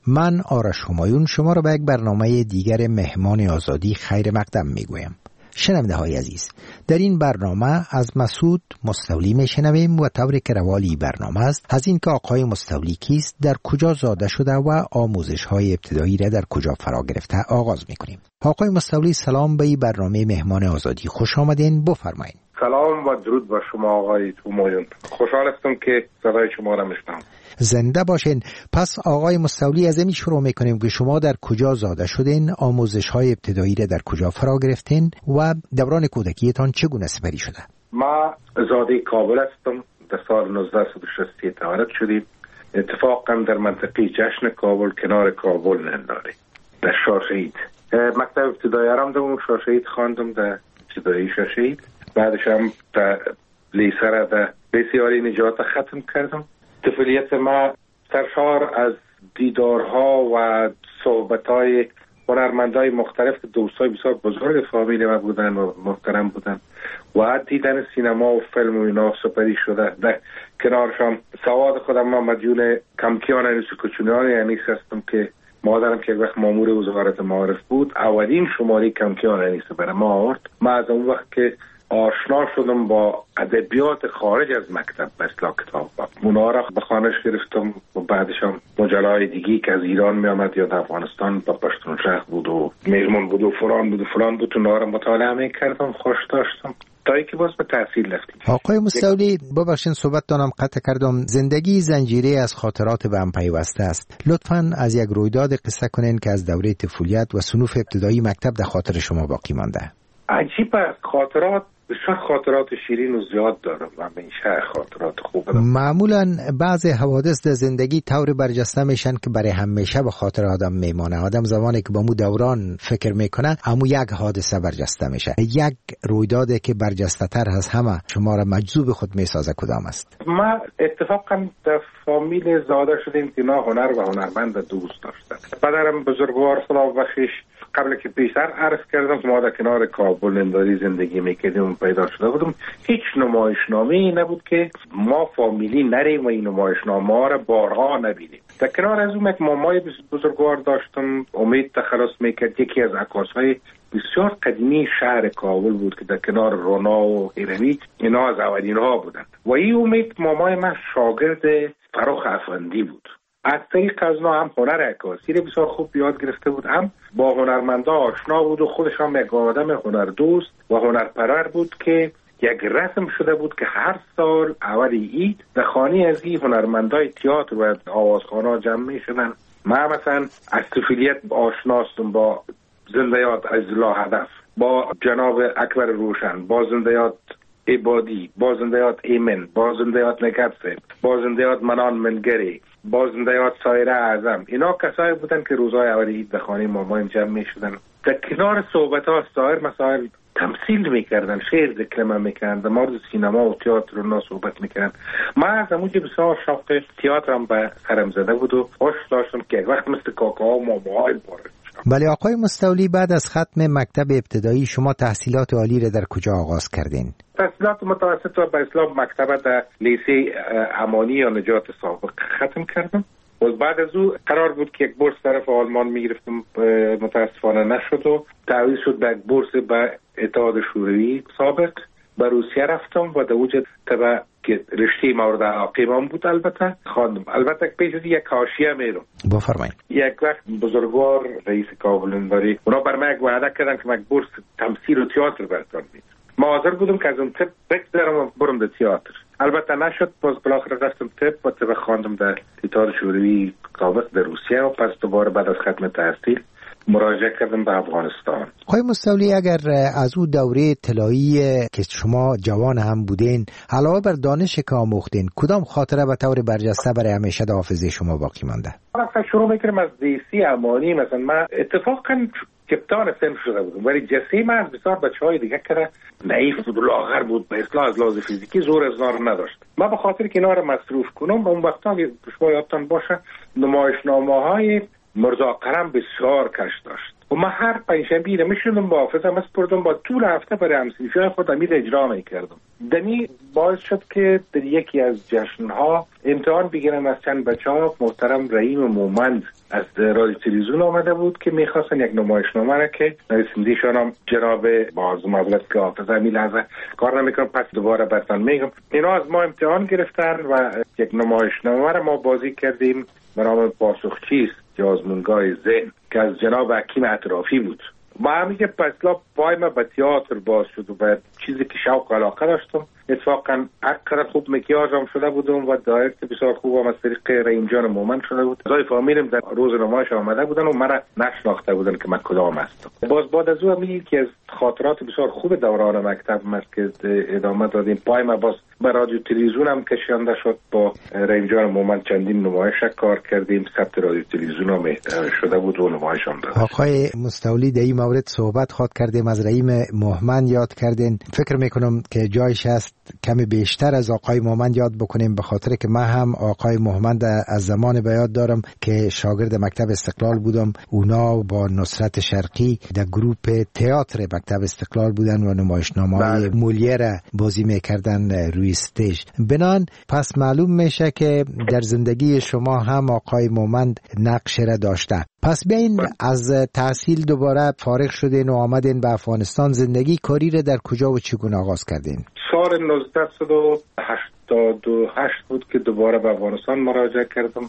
من آرش همایون شما را به یک برنامه دیگر مهمان آزادی خیر مقدم میگویم. شنونده های عزیز، در این برنامه از مسعود مستولی میشنویم و طوری که روالی برنامه است از این که آقای مستولی کیست، در کجا زاده شده و آموزش های ابتدایی را در کجا فرا گرفته آغاز میکنیم. آقای مستولی سلام به این برنامه مهمان آزادی، خوش آمدین، بفرمایید. سلام و درود با شما آقای همایون، خوشحال هستم که صدای شما را میشنوم. زنده باشین. پس آقای مستولی از این شروع میکنیم که شما در کجا زاده شدین، آموزش های ابتدایی را در کجا فرا گرفتین و دوران کودکیتان چگونه سپری شده؟ ما زاده کابل هستم، در سال نوزده صد و شصت تولد شدیم، اتفاقا در منطقه جشن کابل کنار کابل ننداره در شاشهید. مکتب ابتدایی هم در شاشهید خواندم، در ابتدایی شاشهید. بعدش هم در لیسه را در بسیاری نجات ختم کردم. طفولیت ما سرشار از دیدارها و صحبتهای هنرمندای مختلف، دوستای بسیار بزرگ فامیل ما بودن و محترم بودن و دیدن سینما و فیلم و اینا سپری شده. در کنارشان سواد خودم ما مدیون کمکیان انیس کچونیان انیس هستم که مادرم که یک وقت مامور وزارت معارف بود، اولین شماره کمکیان انیس برای ما آورد. ما از اون وقت که آشنا شدم با ادبیات خارج از مکتب به اصطلاح کتاب اونا را به خانش گرفتم و بعدش هم مجله‌های دیگی که از ایران می آمد یا در افغانستان با پشتون شهر بود و میرمون بود و فلان بود و فلان بود اونا را مطالعه می کردم، خوش داشتم تا اینکه باز به تحصیل رفتیم. آقای مستولی ببخشید صحبت دانم قطع کردم، زندگی زنجیره از خاطرات به هم پیوسته است. لطفاً از یک رویداد قصه کنین که از دوره طفولیت و صنوف ابتدایی مکتب در خاطر شما باقی مانده. عجیب است، خاطرات بسیار خاطرات شیرین و زیاد دارم و همیشه خاطرات خوب دارم. معمولا بعض حوادث در زندگی طور برجسته میشن که برای همیشه به خاطر آدم میمانه. آدم زمانی که با مو دوران فکر میکنه امو یک حادثه برجسته میشه. یک رویدادی که برجسته تر از همه شما را مجذوب خود میسازه کدام است؟ ما اتفاقا در فامیل زاده شدیم که نه هنر و هنرمند دوست داشتن. پدرم بزرگوار خدا بخشش قبل که پیشتر عرض کردم که ما در کنار کابل ننداری زندگی میکردیم پیدا شده بودم، هیچ نمایشنامه‌ای نبود که ما فامیلی نریم و این نمایشنامه ها را بارها نبینیم. در کنار از اون یک مامای بزرگوار داشتم، امید تخلص میکرد، یکی از عکاسهای بسیار قدیمی شهر کابل بود که در کنار رونا و هیروی اینا از اولین ها بودند و این امید مامای من شاگرد فروخ افندی بود. از طریق از اونا هم هنر عکاسی رو بسیار خوب یاد گرفته بود، هم با هنرمندا آشنا بود و خودش هم یک آدم هنردوست و هنرپرور بود که یک رسم شده بود که هر سال اول عید در خانه از این هنرمندای تئاتر و آوازخوان‌ها جمع می‌شدن. من مثلا از طفولیت آشناستم با زنده یاد عزیزالله هدف، با جناب اکبر روشن، با زنده یاد عبادی، با زنده یاد ایمن، با زنده یاد نگبسه، با زنده یاد منان منگری، با زنده یاد سایره اعظم. اینا کسایی بودن که روزهای اول عید در خانه مامان جمع می‌شدن. در کنار صحبت‌ها سایر مسائل تمثیل میکردن، شعر دکلمه میکردن، در مورد سینما و تئاتر اونا صحبت میکردن. من از همونجا بسیار شوق تئاترم به سرم زده بود و خوش داشتم که یک وقت مثل کاکاها و ماماهای باره. ولی آقای مستولی بعد از ختم مکتب ابتدایی شما تحصیلات عالی را در کجا آغاز کردین؟ تحصیلات متوسط را به اصطلاح مکتب در لیسه امانی یا نجات سابق ختم کردم. و بعد از او قرار بود که یک بورس طرف آلمان میگرفتم، متاسفانه نشد و تعویض شد به یک بورس به اتحاد شوروی سابق. به روسیه رفتم و در اونجا طبعا که رشته مورد علاقه‌ام بود البته خواندم. البته پیش از یک حاشیه میرم. بفرمایید. یک وقت بزرگوار رئیس کابل ننداری اونا بر من یک وعده کردن که من بورس تمثیل و تئاتر براتون میدم. ما حاضر بودم که از اون طب بگذرم و برم در تئاتر. البته نشد، باز بالاخره رفتم طب و طب خواندم در اتحاد شوروی سابق در روسیه و پس دوباره بعد از ختم تحصیل مراجعه کردم به افغانستان. آقای مستولی اگر از او دوره طلایی که شما جوان هم بودین علاوه بر دانش که آموختین کدام خاطره به طور برجسته برای همیشه در حافظه شما باقی مانده؟ مثلا شروع میکنم از دیسی امانی. مثلا من اتفاقا کپتان سن شده بودم ولی جسه من از بسیار بچه های دیگه که نحیف بود و لاغر بود به اصطلاح از لحاظ فیزیکی زور از نار نداشت. من به خاطر که اینا رو مصروف کنم اون وقتا که شما یادتان باشه نمایشنامه های مرزا قرم بسیار کش داشت و من هر پنجشنبه میشدم با حافظم اسپردم با طول هفته برای همسیفی خود امید اجرا میکردم. دمی باعث شد که در یکی از جشنها امتحان بگیرم از چند بچه ها. محترم رحیم مومند از رادیو تلویزیون آمده بود که میخواستن یک نمایشنامه را که نویسنده‌شان هم جناب باز معذرت که حافظ همین لحظه کار نمیکنم، پس دوباره براتون میگم. اینا از ما امتحان گرفتن و یک نمایشنامه را ما بازی کردیم به نام پاسخچیست یا آزمونگاه ذهن که از جناب حکیم اطرافی بود. با همیشه پسلا پای ما به تئاتر باز شد و به چیزی که شوق علاقه داشتم. اتفاقا اکثر خوب مکیاج هم شده بودم و دایرکت بسیار خوب هم از طریق رحیمجان مومن شده بود. زای فامیلم در روز نمایش آمده بودن و مرا نشناخته بودن که من کدام هستم. باز بعد از او هم که از خاطرات بسیار خوب دوران مکتب است که ادامه دادیم. پای ما باز به رادیو تلویزیون هم کشانده شد. با رحیمجان مومن چندین نمایش کار کردیم. ثبت رادیو تلویزیون هم شده بود و نمایش هم دادیم. آقای مستولی در این مورد صحبت خواهد کردیم، از رحیم مومن یاد کردین. فکر میکنم که جایش است کمی بیشتر از آقای مومن یاد بکنیم، به خاطر که من هم آقای مومن از زمان به یاد دارم که شاگرد مکتب استقلال بودم. اونا با نصرت شرقی در گروپ تئاتر مکتب استقلال بودن و نمایشنامه‌های مولیر بازی میکردن روی استیج. بنان پس معلوم میشه که در زندگی شما هم آقای مومن نقش را داشته. پس بیاین از تحصیل دوباره فارغ شدین و آمدین به افغانستان. زندگی کاری را در کجا و چگونه آغاز کردین؟ سال نوزده و هشتاد و هشت بود که دوباره به افغانستان مراجعه کردم.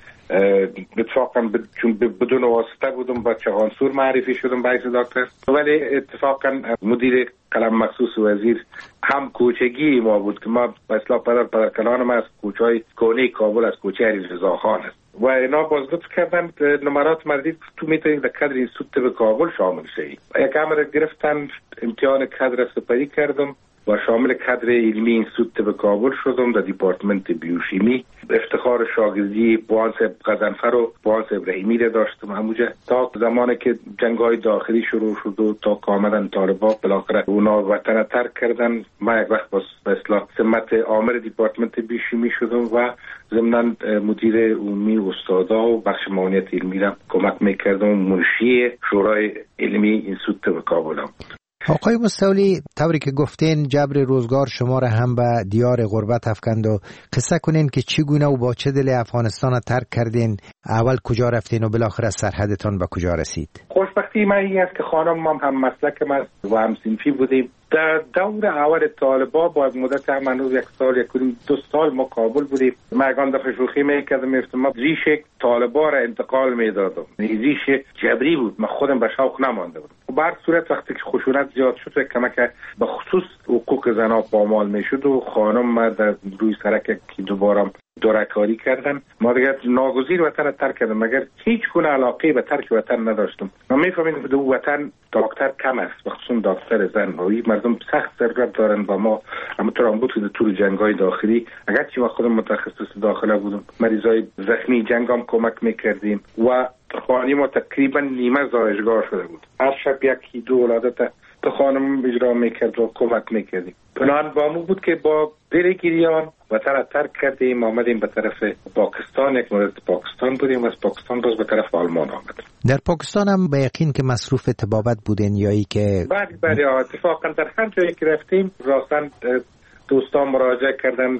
اتفاقا چون بدون واسطه بودم با چغانسور معرفی شدم به حیث دکتر، ولی اتفاقا مدیر قلم مخصوص وزیر هم کوچگی ما بود که ما به اصطلاح پدر پدر کلان ما از کوچه‌های کونه کابل از کوچه علیرضا خان است و اینا باز لطف کردن نمرات مردید تو میتونید در کادر اینستیتوت به کابل شامل شید. یک امر گرفتن، امتحان کادر سپری کردم و شامل کادر علمی اینستیتوت به کابل شدم در دیپارتمنت بیوشیمی. افتخار شاگردی بوان صاحب غضنفر و بوان صاحب رحیمی را داشتم همونجا تا زمانی که جنگ‌های داخلی شروع شد و تا که آمدن طالبان بالاخره اونا وطن ترک کردن. من یک وقت باز به اصطلاح سمت عامل دیپارتمنت بیوشیمی شدم و ضمناً مدیر عمومی استادا و بخش معاونیت علمی را کمک میکردم. منشی شورای علمی اینستیتوت به کابل هم. آقای مستولی، طوری که گفتین جبر روزگار شما را هم به دیار غربت افکند و قصه کنین که چگونه و با چه دل افغانستان ترک کردین، اول کجا رفتین و بالاخره سرحدتان به کجا رسید؟ خوشبختی من این است که خانم هم هم مسلک ما و هم صنفی بودیم. در دور اول طالبا با مدت هم هنوز یک سال یک دو سال ما کابل بودیم. من اگان دفعه شوخی میکردم میفتم ما ریش طالبا را انتقال میدادم، ریش جبری بود، من خودم به شوق نمانده بودم. و بر صورت وقتی که خشونت زیاد شد و کمک به خصوص حقوق زنها پامال میشد و خانم ما در روی سرک که دوباره دورکاری کردن، ما دیگه ناگزیر وطن ترک کردم مگر هیچ گونه علاقه به ترک وطن نداشتم. ما میفهمیم که دو وطن دکتر کم است، بخصوص دکتر زن و مردم سخت ضرورت دارن و ما همونطور هم بود که طول جنگ‌های داخلی اگرچه ما خودم متخصص داخله بودم مریضای زخمی جنگ هم کمک میکردیم و خانه ما تقریبا نیمه زایشگاه شده بود. هر شب یکی دو ولادت تو خانم اجرا میکرد و کمک میکردیم. پنهان با مو بود که با دل گریان وطن ترک کردیم آمدیم به طرف پاکستان. یک مورد پاکستان بودیم، از پاکستان باز به طرف آلمان آمدیم. در پاکستان هم به یقین که مصروف طبابت بودین یا ای که بله بله اتفاقا در هر جایی که رفتیم راستن دوستان مراجعه کردند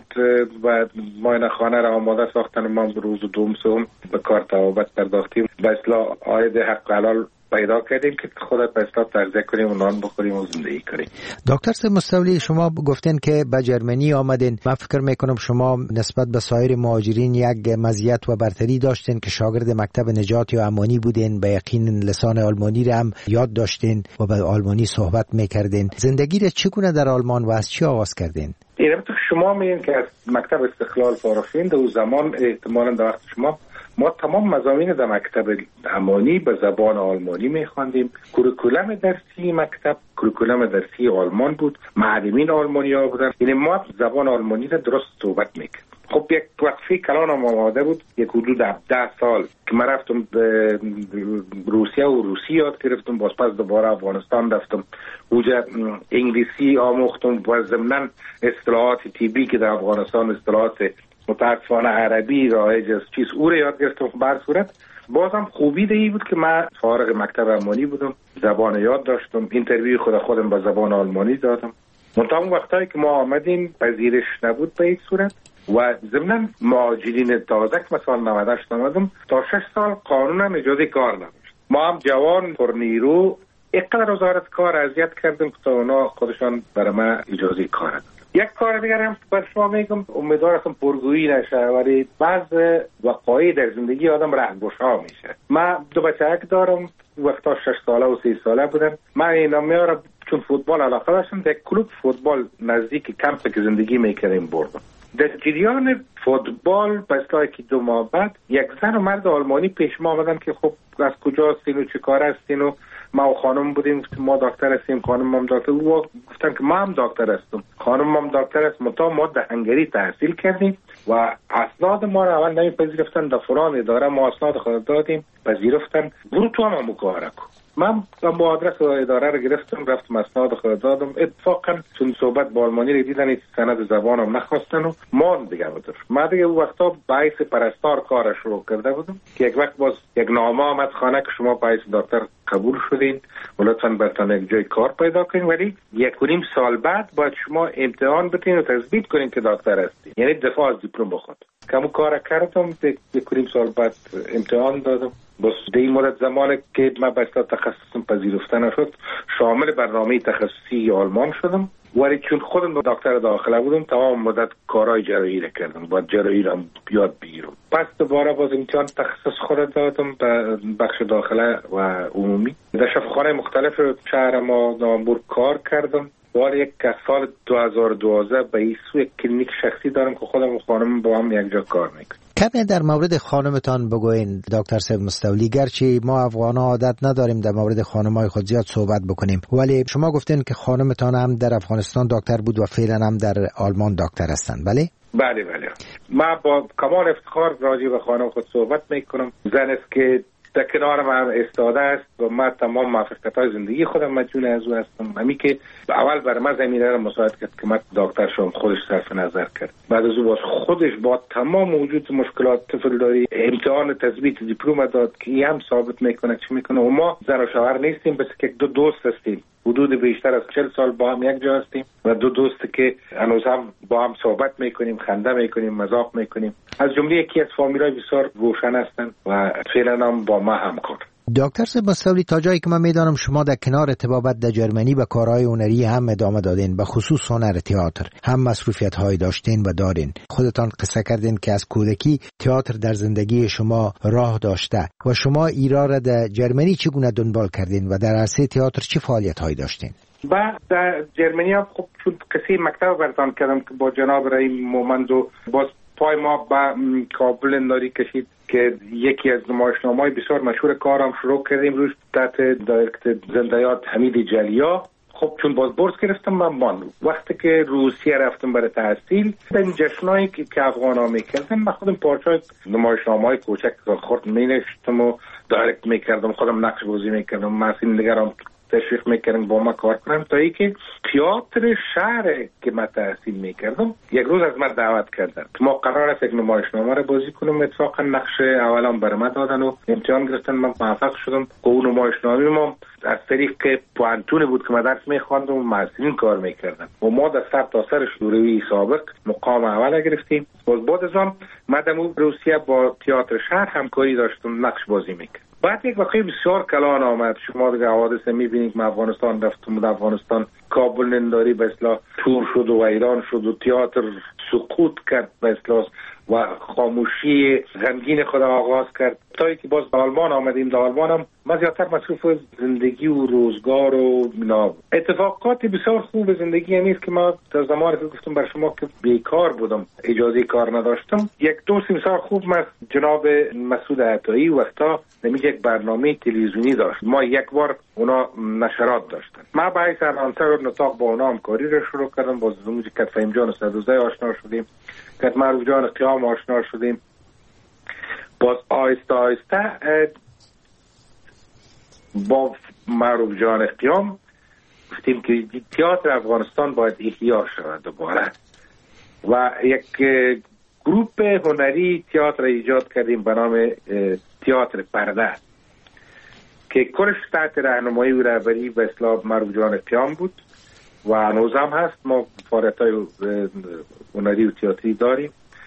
و معاینه خانه را آماده ساختن. ما روز دوم سوم به کار طبابت پرداختیم. به اصطلاح عاید حق حلال پیدا کردیم که خودت به اصطلاح تغذیه کنیم و نان بخوریم و زندگی کنیم. دکتر صاحب مستولی، شما گفتین که به جرمنی آمدین. من فکر میکنم شما نسبت به سایر مهاجرین یک مزیت و برتری داشتین که شاگرد مکتب نجات یا امانی بودین، به یقین لسان آلمانی را هم یاد داشتین و به آلمانی صحبت میکردین. زندگی را چگونه در آلمان و از چی آغاز کردین؟ البته شما میگین که از مکتب استقلال فارغ شدین، در زمان احتمالاً در وقت شما ما تمام مضامین در مکتب امانی به زبان آلمانی میخواندیم. کوریکولم درسی مکتب کوریکولم درسی آلمان بود، معلمین آلمانی ها بودن، یعنی ما زبان آلمانی را درست صحبت میکرد. خب یک وقفه کلان هم آماده بود، یک حدود ده سال که من رفتم به روسیه و روسی یاد گرفتم، باز پس دوباره افغانستان رفتم اونجا انگلیسی آموختم و ضمناً اصطلاحات طبی که در افغانستان اصطلاحات متاسفانه عربی رایج است چیز او رو یاد گرفتم. بر صورت بازم خوبی دیگه بود که من فارغ مکتب آلمانی بودم، زبان یاد داشتم، اینترویو خود خودم با زبان آلمانی دادم. منتها اون وقتایی که ما آمدیم پذیرش نبود به این صورت و ضمن مهاجرین تازه که مثلا نود و هشت آمدم تا شش سال قانون هم اجازه کار نداشت. ما هم جوان پر نیرو اینقدر وزارت کار اذیت کردیم که تا اونا خودشان برای ما اجازه کار دادن. یک کار دیگر هم بر شما میگم، امیدوارم پرگویی نشه، ولی بعض وقایع در زندگی آدم رهگشا میشه. من دو بچه‌ک دارم، وقتا شش ساله و سی ساله بودن. من اینا میارم چون فوتبال علاقه داشتم، در کلوب فوتبال نزدیک کمپی که زندگی میکردیم بردم. در جریان فوتبال پس که دو ماه بعد یک زن و مرد آلمانی پیش ما آمدن که خب از کجا هستین و چه کار هستین و ما و خانم بودیم، ما دکتر هستیم، خانم هم دکتر. او گفتن که ما هم دکتر هستم، خانم هم دکتر است، متا ما در هنگری تحصیل کردیم و اسناد ما را اول نمیپذیرفتن، در فلان اداره ما اسناد خود دادیم، پذیرفتن، برو تو هم همو کار کن. من با آدرس اداره رو گرفتم، رفتم اسناد خود دادم. اتفاقا چون صحبت با آلمانی رو دیدن، سند زبانم نخواستن و مان دیگه بودم. من دیگه اون وقتا باعث پرستار کارش رو کرده بودم که یک وقت باز یک نامه آمد خانه که شما باعث دکتر قبول شدین و لطفاً برتان یک جای کار پیدا کنین، ولی یک و نیم سال بعد باید شما امتحان بتین و تثبیت کنین که دکتر هستین، یعنی دفاع از دیپلم بخواد. کمو کار کردم، یک و نیم سال بعد امتحان دادم. بس در این مدت زمانی که من بسیار تخصصم پذیرفته نشد، شامل برنامه تخصصی آلمان شدم، ولی چون خودم دکتر داخله بودم تمام مدت کارهای جراحی را کردم، باید جراحی را یاد بگیرم. پس دوباره باز امتحان تخصص خود دادم در بخش داخله و عمومی. در شفاخانه مختلف شهر ما نامبور کار کردم. ولی یک سال دو هزار و دوازده به ایسو یک کلینیک شخصی دارم که خودم و خانم با هم یک جا کار میکنم. کمی در مورد خانمتان بگوین دکتر صاحب مستولی. گرچه ما افغان ها عادت نداریم در مورد خانمای خود زیاد صحبت بکنیم، ولی شما گفتین که خانمتان هم در افغانستان دکتر بود و فعلا هم در آلمان دکتر هستن، بله؟ بله بله. من با کمال افتخار راجع به خانم خود صحبت میکنم. زن است که در کنار من استاده است و من تمام موفقیت‌های زندگی خودم مدیون از او هستم. همین که اول برای من زمینه را مساعد کرد که من دکتر شدم، خودش صرف نظر کرد. بعد از او باز خودش با تمام وجود مشکلات طفل داری امتحان تثبیت دیپلم داد که این هم ثابت میکنه چی میکنه. و ما زن و شوهر نیستیم، بس که دو دوست هستیم، حدود بیشتر از چهل سال با هم یک جا هستیم و دو دوست که هنوز هم با هم صحبت میکنیم، خنده میکنیم، مذاق میکنیم. از جمله یکی از فامیلای بسیار روشن هستن و فعلا هم با ما همکار. دکتر صاحب مستولی، تا جایی که من میدانم شما در کنار طبابت در جرمنی به کارهای هنری هم ادامه دادین، به خصوص هنر تئاتر هم مسئولیت های داشتین و دارین. خودتان قصه کردین که از کودکی تئاتر در زندگی شما راه داشته و شما ایرا را در جرمنی چگونه دنبال کردین و در عرصه تئاتر چه فعالیت هایی داشتین؟ بعد در جرمنی هم خب چون قصه مکتب برتان کردم که با جناب رئیم مومندو باز پای ما به کابل انداری کشید که یکی از نمایشنامه‌های بسیار مشهور کارم شروع کردیم روش تحت دایرکت زندیات حمید جلیا. خب چون باز بورس گرفتم من ماندم. وقتی که روسیه رفتم برای تحصیل، این جشنایی که, که افغانا میکردن من خودم پارچای نمایشنامه‌های کوچک خورد مینوشتم و دایرکت میکردم، خودم نقش بازی میکردم، مسئولین دیگران تشویق میکردن با ما کار کنم، تا اینکه تئاتر شهر که من تحصیل میکردم یک روز از من دعوت کردن که ما قرار است یک نمایشنامه رو بازی کنم. اتفاقا نقش اولام برای من دادن و امتحان گرفتن، من موفق شدم. اون نمایشنامه ما از طریق پوانتون بود که من درس میخواندم و مسئولین کار میکردن و ما در سر تا سر شوروی سابق مقام اول گرفتیم. باز بعد از آن مدام روسیه با تئاتر شهر همکاری داشتم، نقش بازی میکردم. بعد یک واقعی بسیار کلان آمد. شما دیگه حوادث میبینید که افغانستان رفتم و افغانستان کابل ننداری به اصطلاح تور شد و ایران شد و تئاتر سقوط کرد به اصطلاح و خاموشی غمگین خود آغاز کرد تا اینکه باز به آلمان آمدیم. در آلمان هم من زیادتر مصروف زندگی و روزگار و اینا. اتفاقات بسیار خوب زندگی نیست که ما در زمانی که گفتم بر شما که بیکار بودم، اجازه کار نداشتم، یک دوست بسیار خوب من جناب مسعود عطایی وقتا نمیشه یک برنامه تلویزیونی داشت. ما یک بار اونا نشرات داشتن، من باعث انانسر و نطاق با اونا همکاری رو شروع کردم. باز زموجی که فهیم جان صدوزه آشنا شدیم، که معروف جان قیام آشنا شدیم. باز آهسته آهسته با معروف جان قیام گفتیم که تئاتر افغانستان باید احیا شود دوباره و یک گروپ هنری تئاتر ایجاد کردیم به نام تئاتر پرده که کلش تحت راهنمایی و رهبری به اصطلاح معروف جان قیام بود و هنوز هم هست. ما فعالیت‌های هنری و تئاتری داریم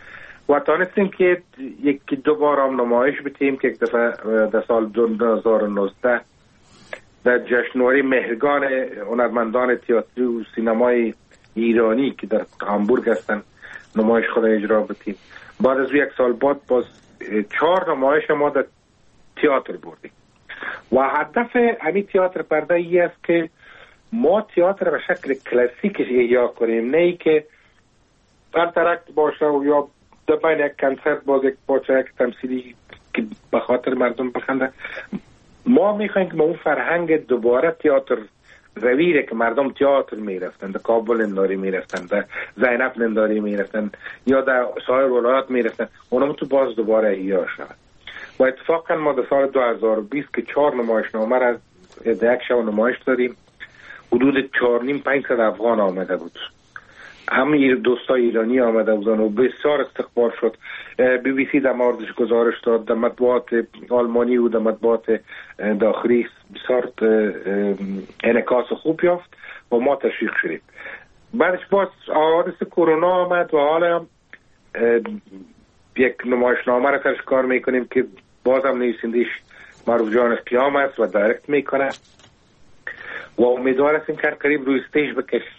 و تانستیم که یکی دو بار هم نمایش بتیم که یک دفعه در سال دو هزار و نوزده در جشنواره مهرگان هنرمندان تئاتر و سینمای ایرانی که در هامبورگ هستن نمایش خود اجرا بتیم. بعد از یک سال بعد باز چهار نمایش ما در تئاتر بردیم و هدف همین تئاتر پرده ای است که ما تئاتر به شکل کلاسیک احیا کنیم، نه ای که انترکت باشه و یا در بین یک کنسرت باز یک باشه یک تمثیلی که به خاطر مردم بخنده. ما میخوایم که ما اون فرهنگ دوباره تئاتر رویره که مردم تئاتر میرفتن، در کابل انداری میرفتن، در زینب انداری میرفتن یا در سایر ولایات میرفتن، اونم تو باز دوباره احیا شود. و اتفاقا ما در سال دو هزار و بیست که چهار نمایشنامه را در یک شب نمایش داریم، حدود چهار نیم پنج صد افغان آمده بود، همه دوستای ایرانی آمده بودن و بسیار استقبال شد. بی بی سی در موردش گزارش داد، در مطبوعات آلمانی و در مطبوعات داخلی بسیار انعکاس خوب یافت و ما تشویق شدیم. بعدش باز حادث کرونا آمد و حالا یک نمایشنامه را کارش کار میکنیم که بازم نویسندش معروف جان قیام است و دایرکت میکنه و امیدوار هستیم که قریب روی استیج بکشیم.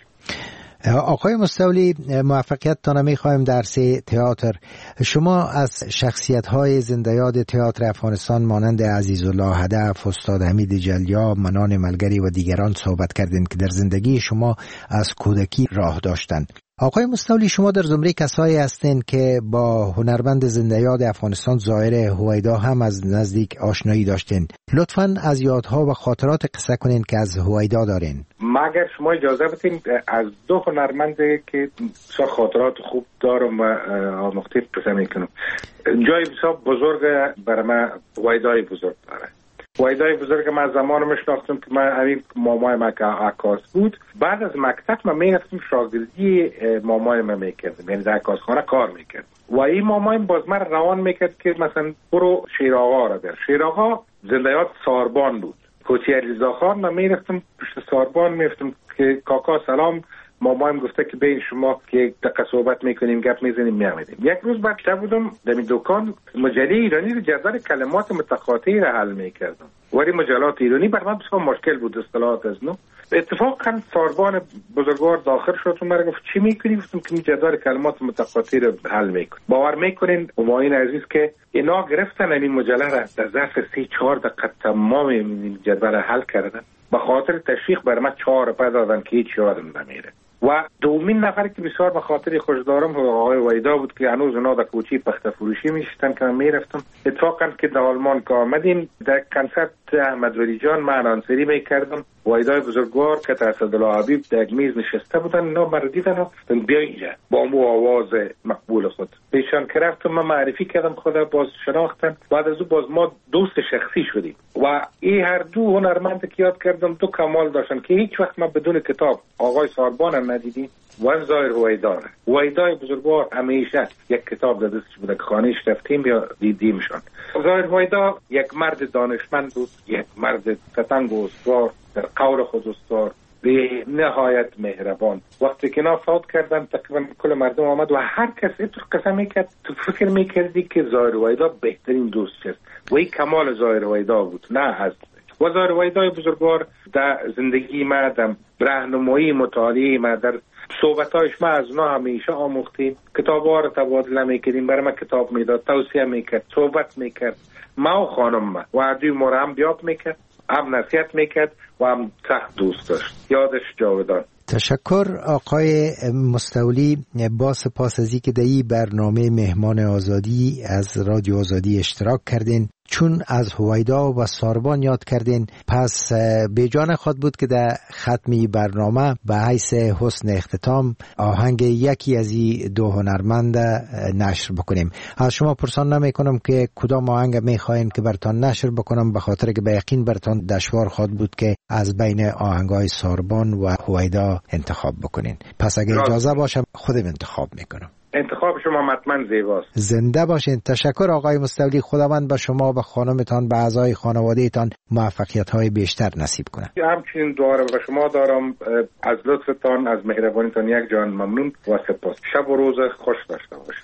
آقای مستولی، موفقیتتان میخوایم در سه تئاتر. شما از شخصیت‌های زنده یاد تئاتر افغانستان مانند عزیزالله هدف، استاد حمید جلیا، منان ملگری و دیگران صحبت کردین که در زندگی شما از کودکی راه داشتند. آقای مستولی، شما در زمره کسایی هستین که با هنرمند زنده یاد افغانستان ظاهر هویدا هم از نزدیک آشنایی داشتین. لطفاً از یادها و خاطرات قصه کنین که از هویدا دارین. مگر شما اجازه بدین از دو هنرمند که خاطرات خوب دارم و آموخته قصه میکنم. جای بسیار بزرگ برای من هویدای بزرگ داره. هویدای بزرگ من زمان میشناختم که من همین مامای من که عکاس بود. بعد از مکتب من میرفتم شاگردی مامای من میکردم، یعنی در عکاسخانه کار میکردم و این مامای باز من روان میکرد که مثلا برو شیراغا را بر. شیراغا زنده یاد ساربان بود. کوچی علیزا خان من میرفتم پشت ساربان میرفتم که کاکا سلام، مامایم گفته که بین شما که دقیقه صحبت میکنیم گپ میزنیم میامدیم. یک روز بعد شب بودم در این دکان مجله ایرانی رو جدول کلمات متقاطعی را حل میکردم. ولی مجلات ایرانی بر من بسیار مشکل بود اصطلاحات از نو. اتفاقا ساربان بزرگوار داخل شد و من گفت چی میکنی؟ گفتم که جدول کلمات متقاطعی رو حل میکنم. باور میکنین همایون عزیز که اینا گرفتن این مجله را در ظرف سی چهار دقیقه تمام این جدول را حل کردن. به خاطر تشویق بر من چهار پا دادن که هیچ یادم نمیره. و دومین نفر که بسیار به خاطر خوش دارم آقای وحیدا بود که هنوز اونا در کوچی پخته فروشی میشتن که من میرفتم. اتفاقا که در آلمان که آمدیم در کنسرت احمد ولی جان من آنسری میکردم. وحیدای بزرگوار که تا اسدالله حبیب در میز نشسته بودن، اینا مرا دیدن و بیا اینجا با مو آواز مقبول خود پیشان که رفتم من معرفی کردم، خدا باز شناختن. بعد از او باز ما دوست شخصی شدیم و این هر دو هنرمند که یاد کردم دو کمال داشتن که هیچ وقت من بدون کتاب آقای ساربان هم ندیدیم و ظاهر هویدا. هویدای بزرگوار همیشه یک کتاب در دستش بوده که خانه‌اش رفتیم یا دیدیمشان. ظاهر هویدا یک مرد دانشمند بود، یک مرد تتنگ و استوار، در قول خود استوار، به نهایت مهربان. وقتی که اینا فوت کردن تقریبا کل مردم آمد و هر کس اینطور قسم میکرد تو فکر میکردی که ظاهر هویدا بهترین دوست است و این کمال ظاهر هویدا بود، نه هست. و ظاهر هویدای بزرگوار در زندگی ما، در راهنمایی مطالعه ما، در صحبتایش ما از اونا همیشه آموختیم. کتاب‌ها رو تبادله میکردیم، برای ما کتاب میداد، توصیه میکرد، صحبت میکرد. ما و خانم ما و دوی ما رو هم بیاد میکرد، هم نصیحت میکرد و هم سخت دوست داشت. یادش جاودان. تشکر آقای مستولی، با سپاس از اینکه در این برنامه مهمان آزادی از رادیو آزادی اشتراک کردین. چون از هویدا و ساربان یاد کردین، پس به جان خود بود که در ختمی برنامه به حیث حسن اختتام آهنگ یکی از این دو هنرمند نشر بکنیم. از شما پرسان نمی کنم که کدام آهنگ می خواهید که برتان نشر بکنم، به خاطر که به یقین برتان دشوار خواهد بود که از بین آهنگای ساربان و هویدا انتخاب بکنین. پس اگه اجازه باشه خودم انتخاب میکنم. انتخاب شما حتما زیباست. زنده باشین. تشکر آقای مستولی. خداوند به شما و خانمتان و اعضای خانوادهتان موفقیت‌های بیشتر نصیب کنه. همچنین دعا به شما دارم. از لطفتان، از مهربانیتان یک جان ممنون و سپاس. شب و روز خوش داشته باشید.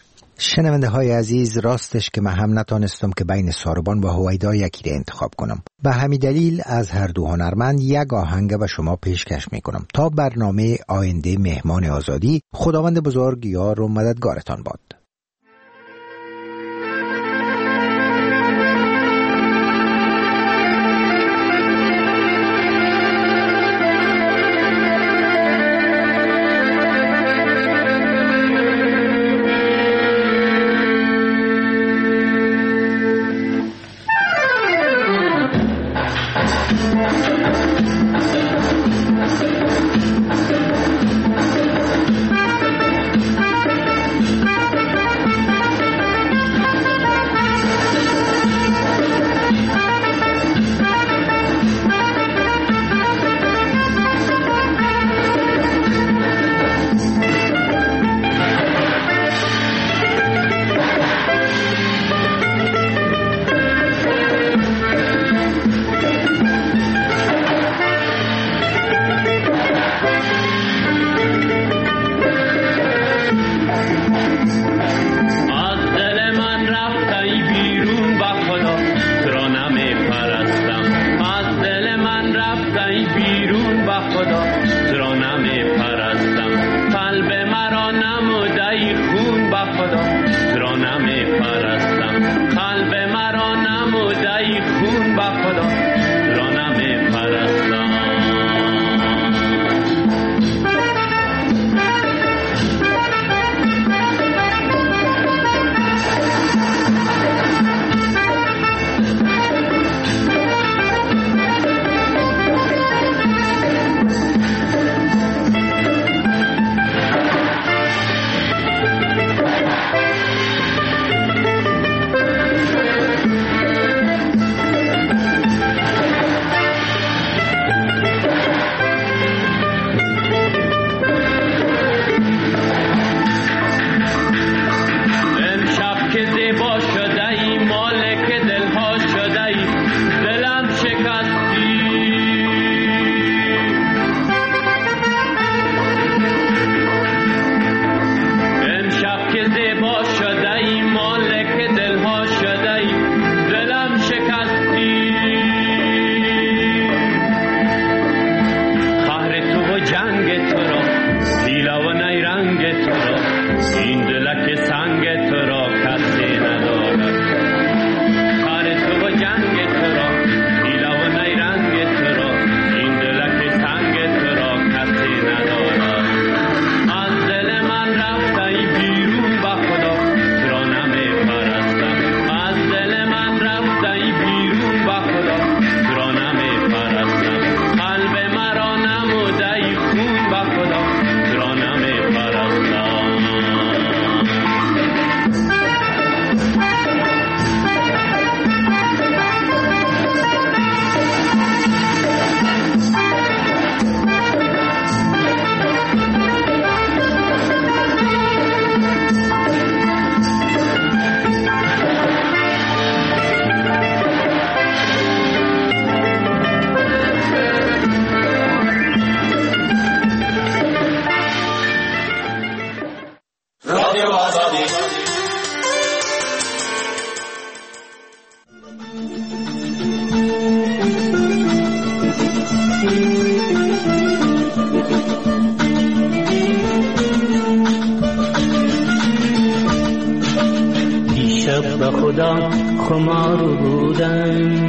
شنونده های عزیز، راستش که من هم نتانستم که بین ساربان و هویدا یکی را انتخاب کنم. به همین دلیل از هر دو هنرمند یک آهنگ به شما پیشکش می کنم تا برنامه آینده مهمان آزادی خداوند بزرگ یار و مددگارتان باد. خدا خمار بودم،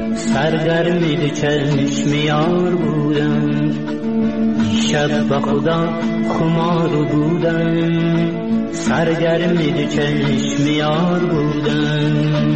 سرگرمی به چشم یار بودم. شب به خدا خمار بودم، سرگرمی به چشم یار بودم.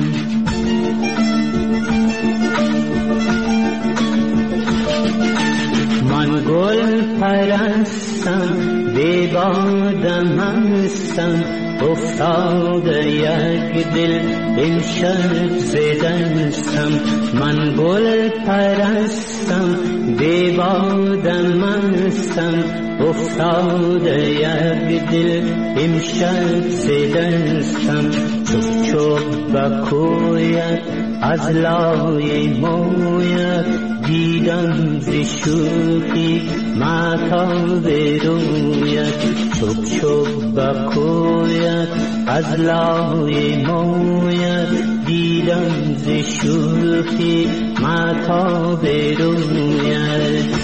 من گل پرستم، بی بادم هستم، افتاده یک دل این شب زدستم. من گل پرستم، بی بادم هستم، افتاده یک دل این شب زدستم. چوب چوب بکویت از لای مویت، دیدم ز شوخی مهتاب رویت چوب چوب بکویت از لای مویت دیدم ز شوخی مهتاب رویت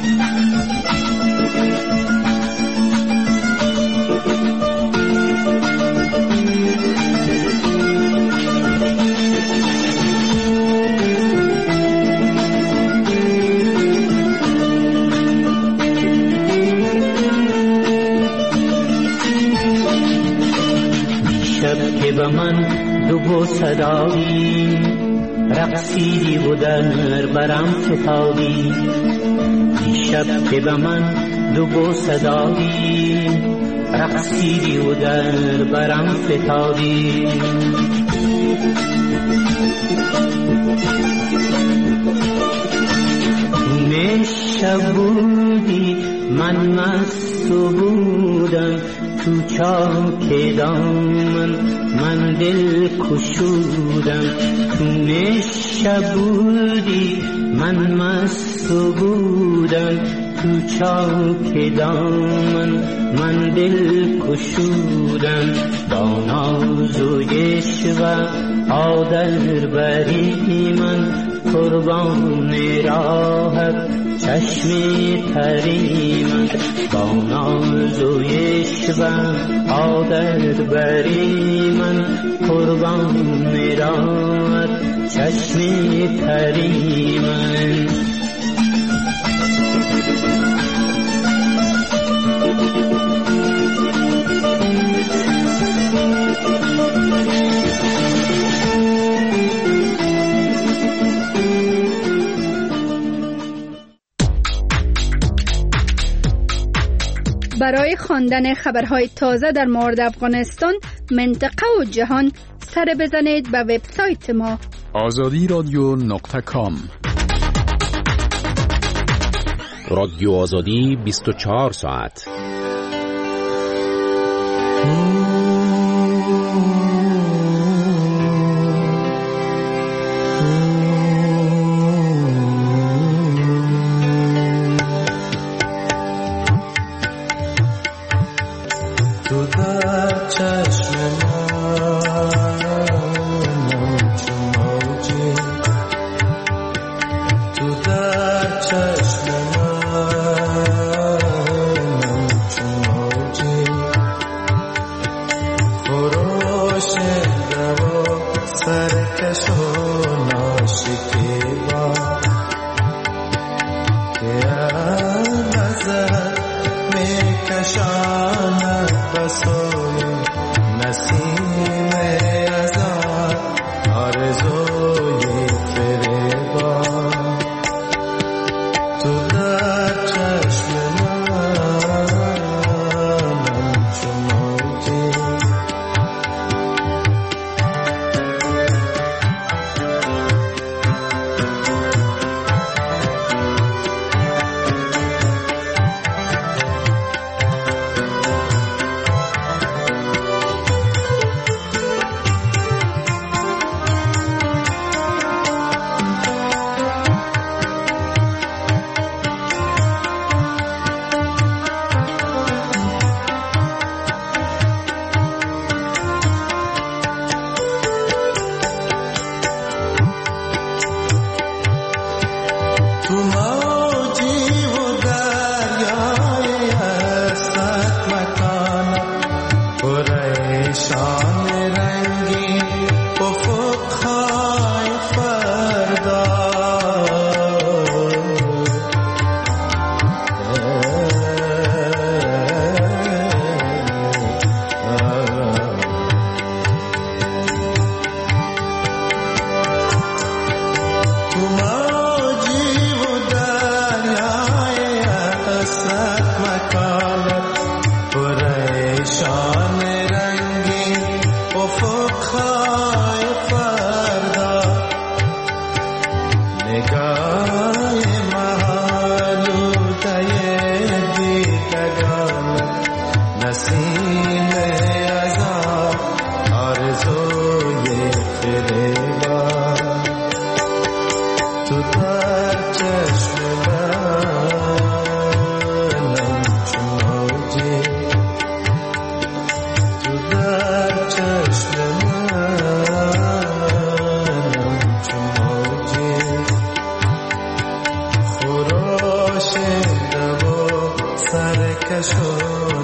به من دو بو صدایی رقصیدی و در برم فتادی دیشب که به من دو بو صدایی رقصیدی و در برم فتادی نشب بودی من مست بودم تو چاک دامن من دل کشودم تو نشب بودی من مست بودم تو چاک دامن من دل کشودم با ناز و یشوه آدر بری من قربان راحت چشم تری من با ناز و یشوه آدر بری من قربان راحت چشم تری من برای خواندن خبرهای تازه در مورد افغانستان، منطقه و جهان سر بزنید به وبسایت ما آزادی رادیو نقطه کام. رادیو آزادی بیست و چهار ساعت. کشان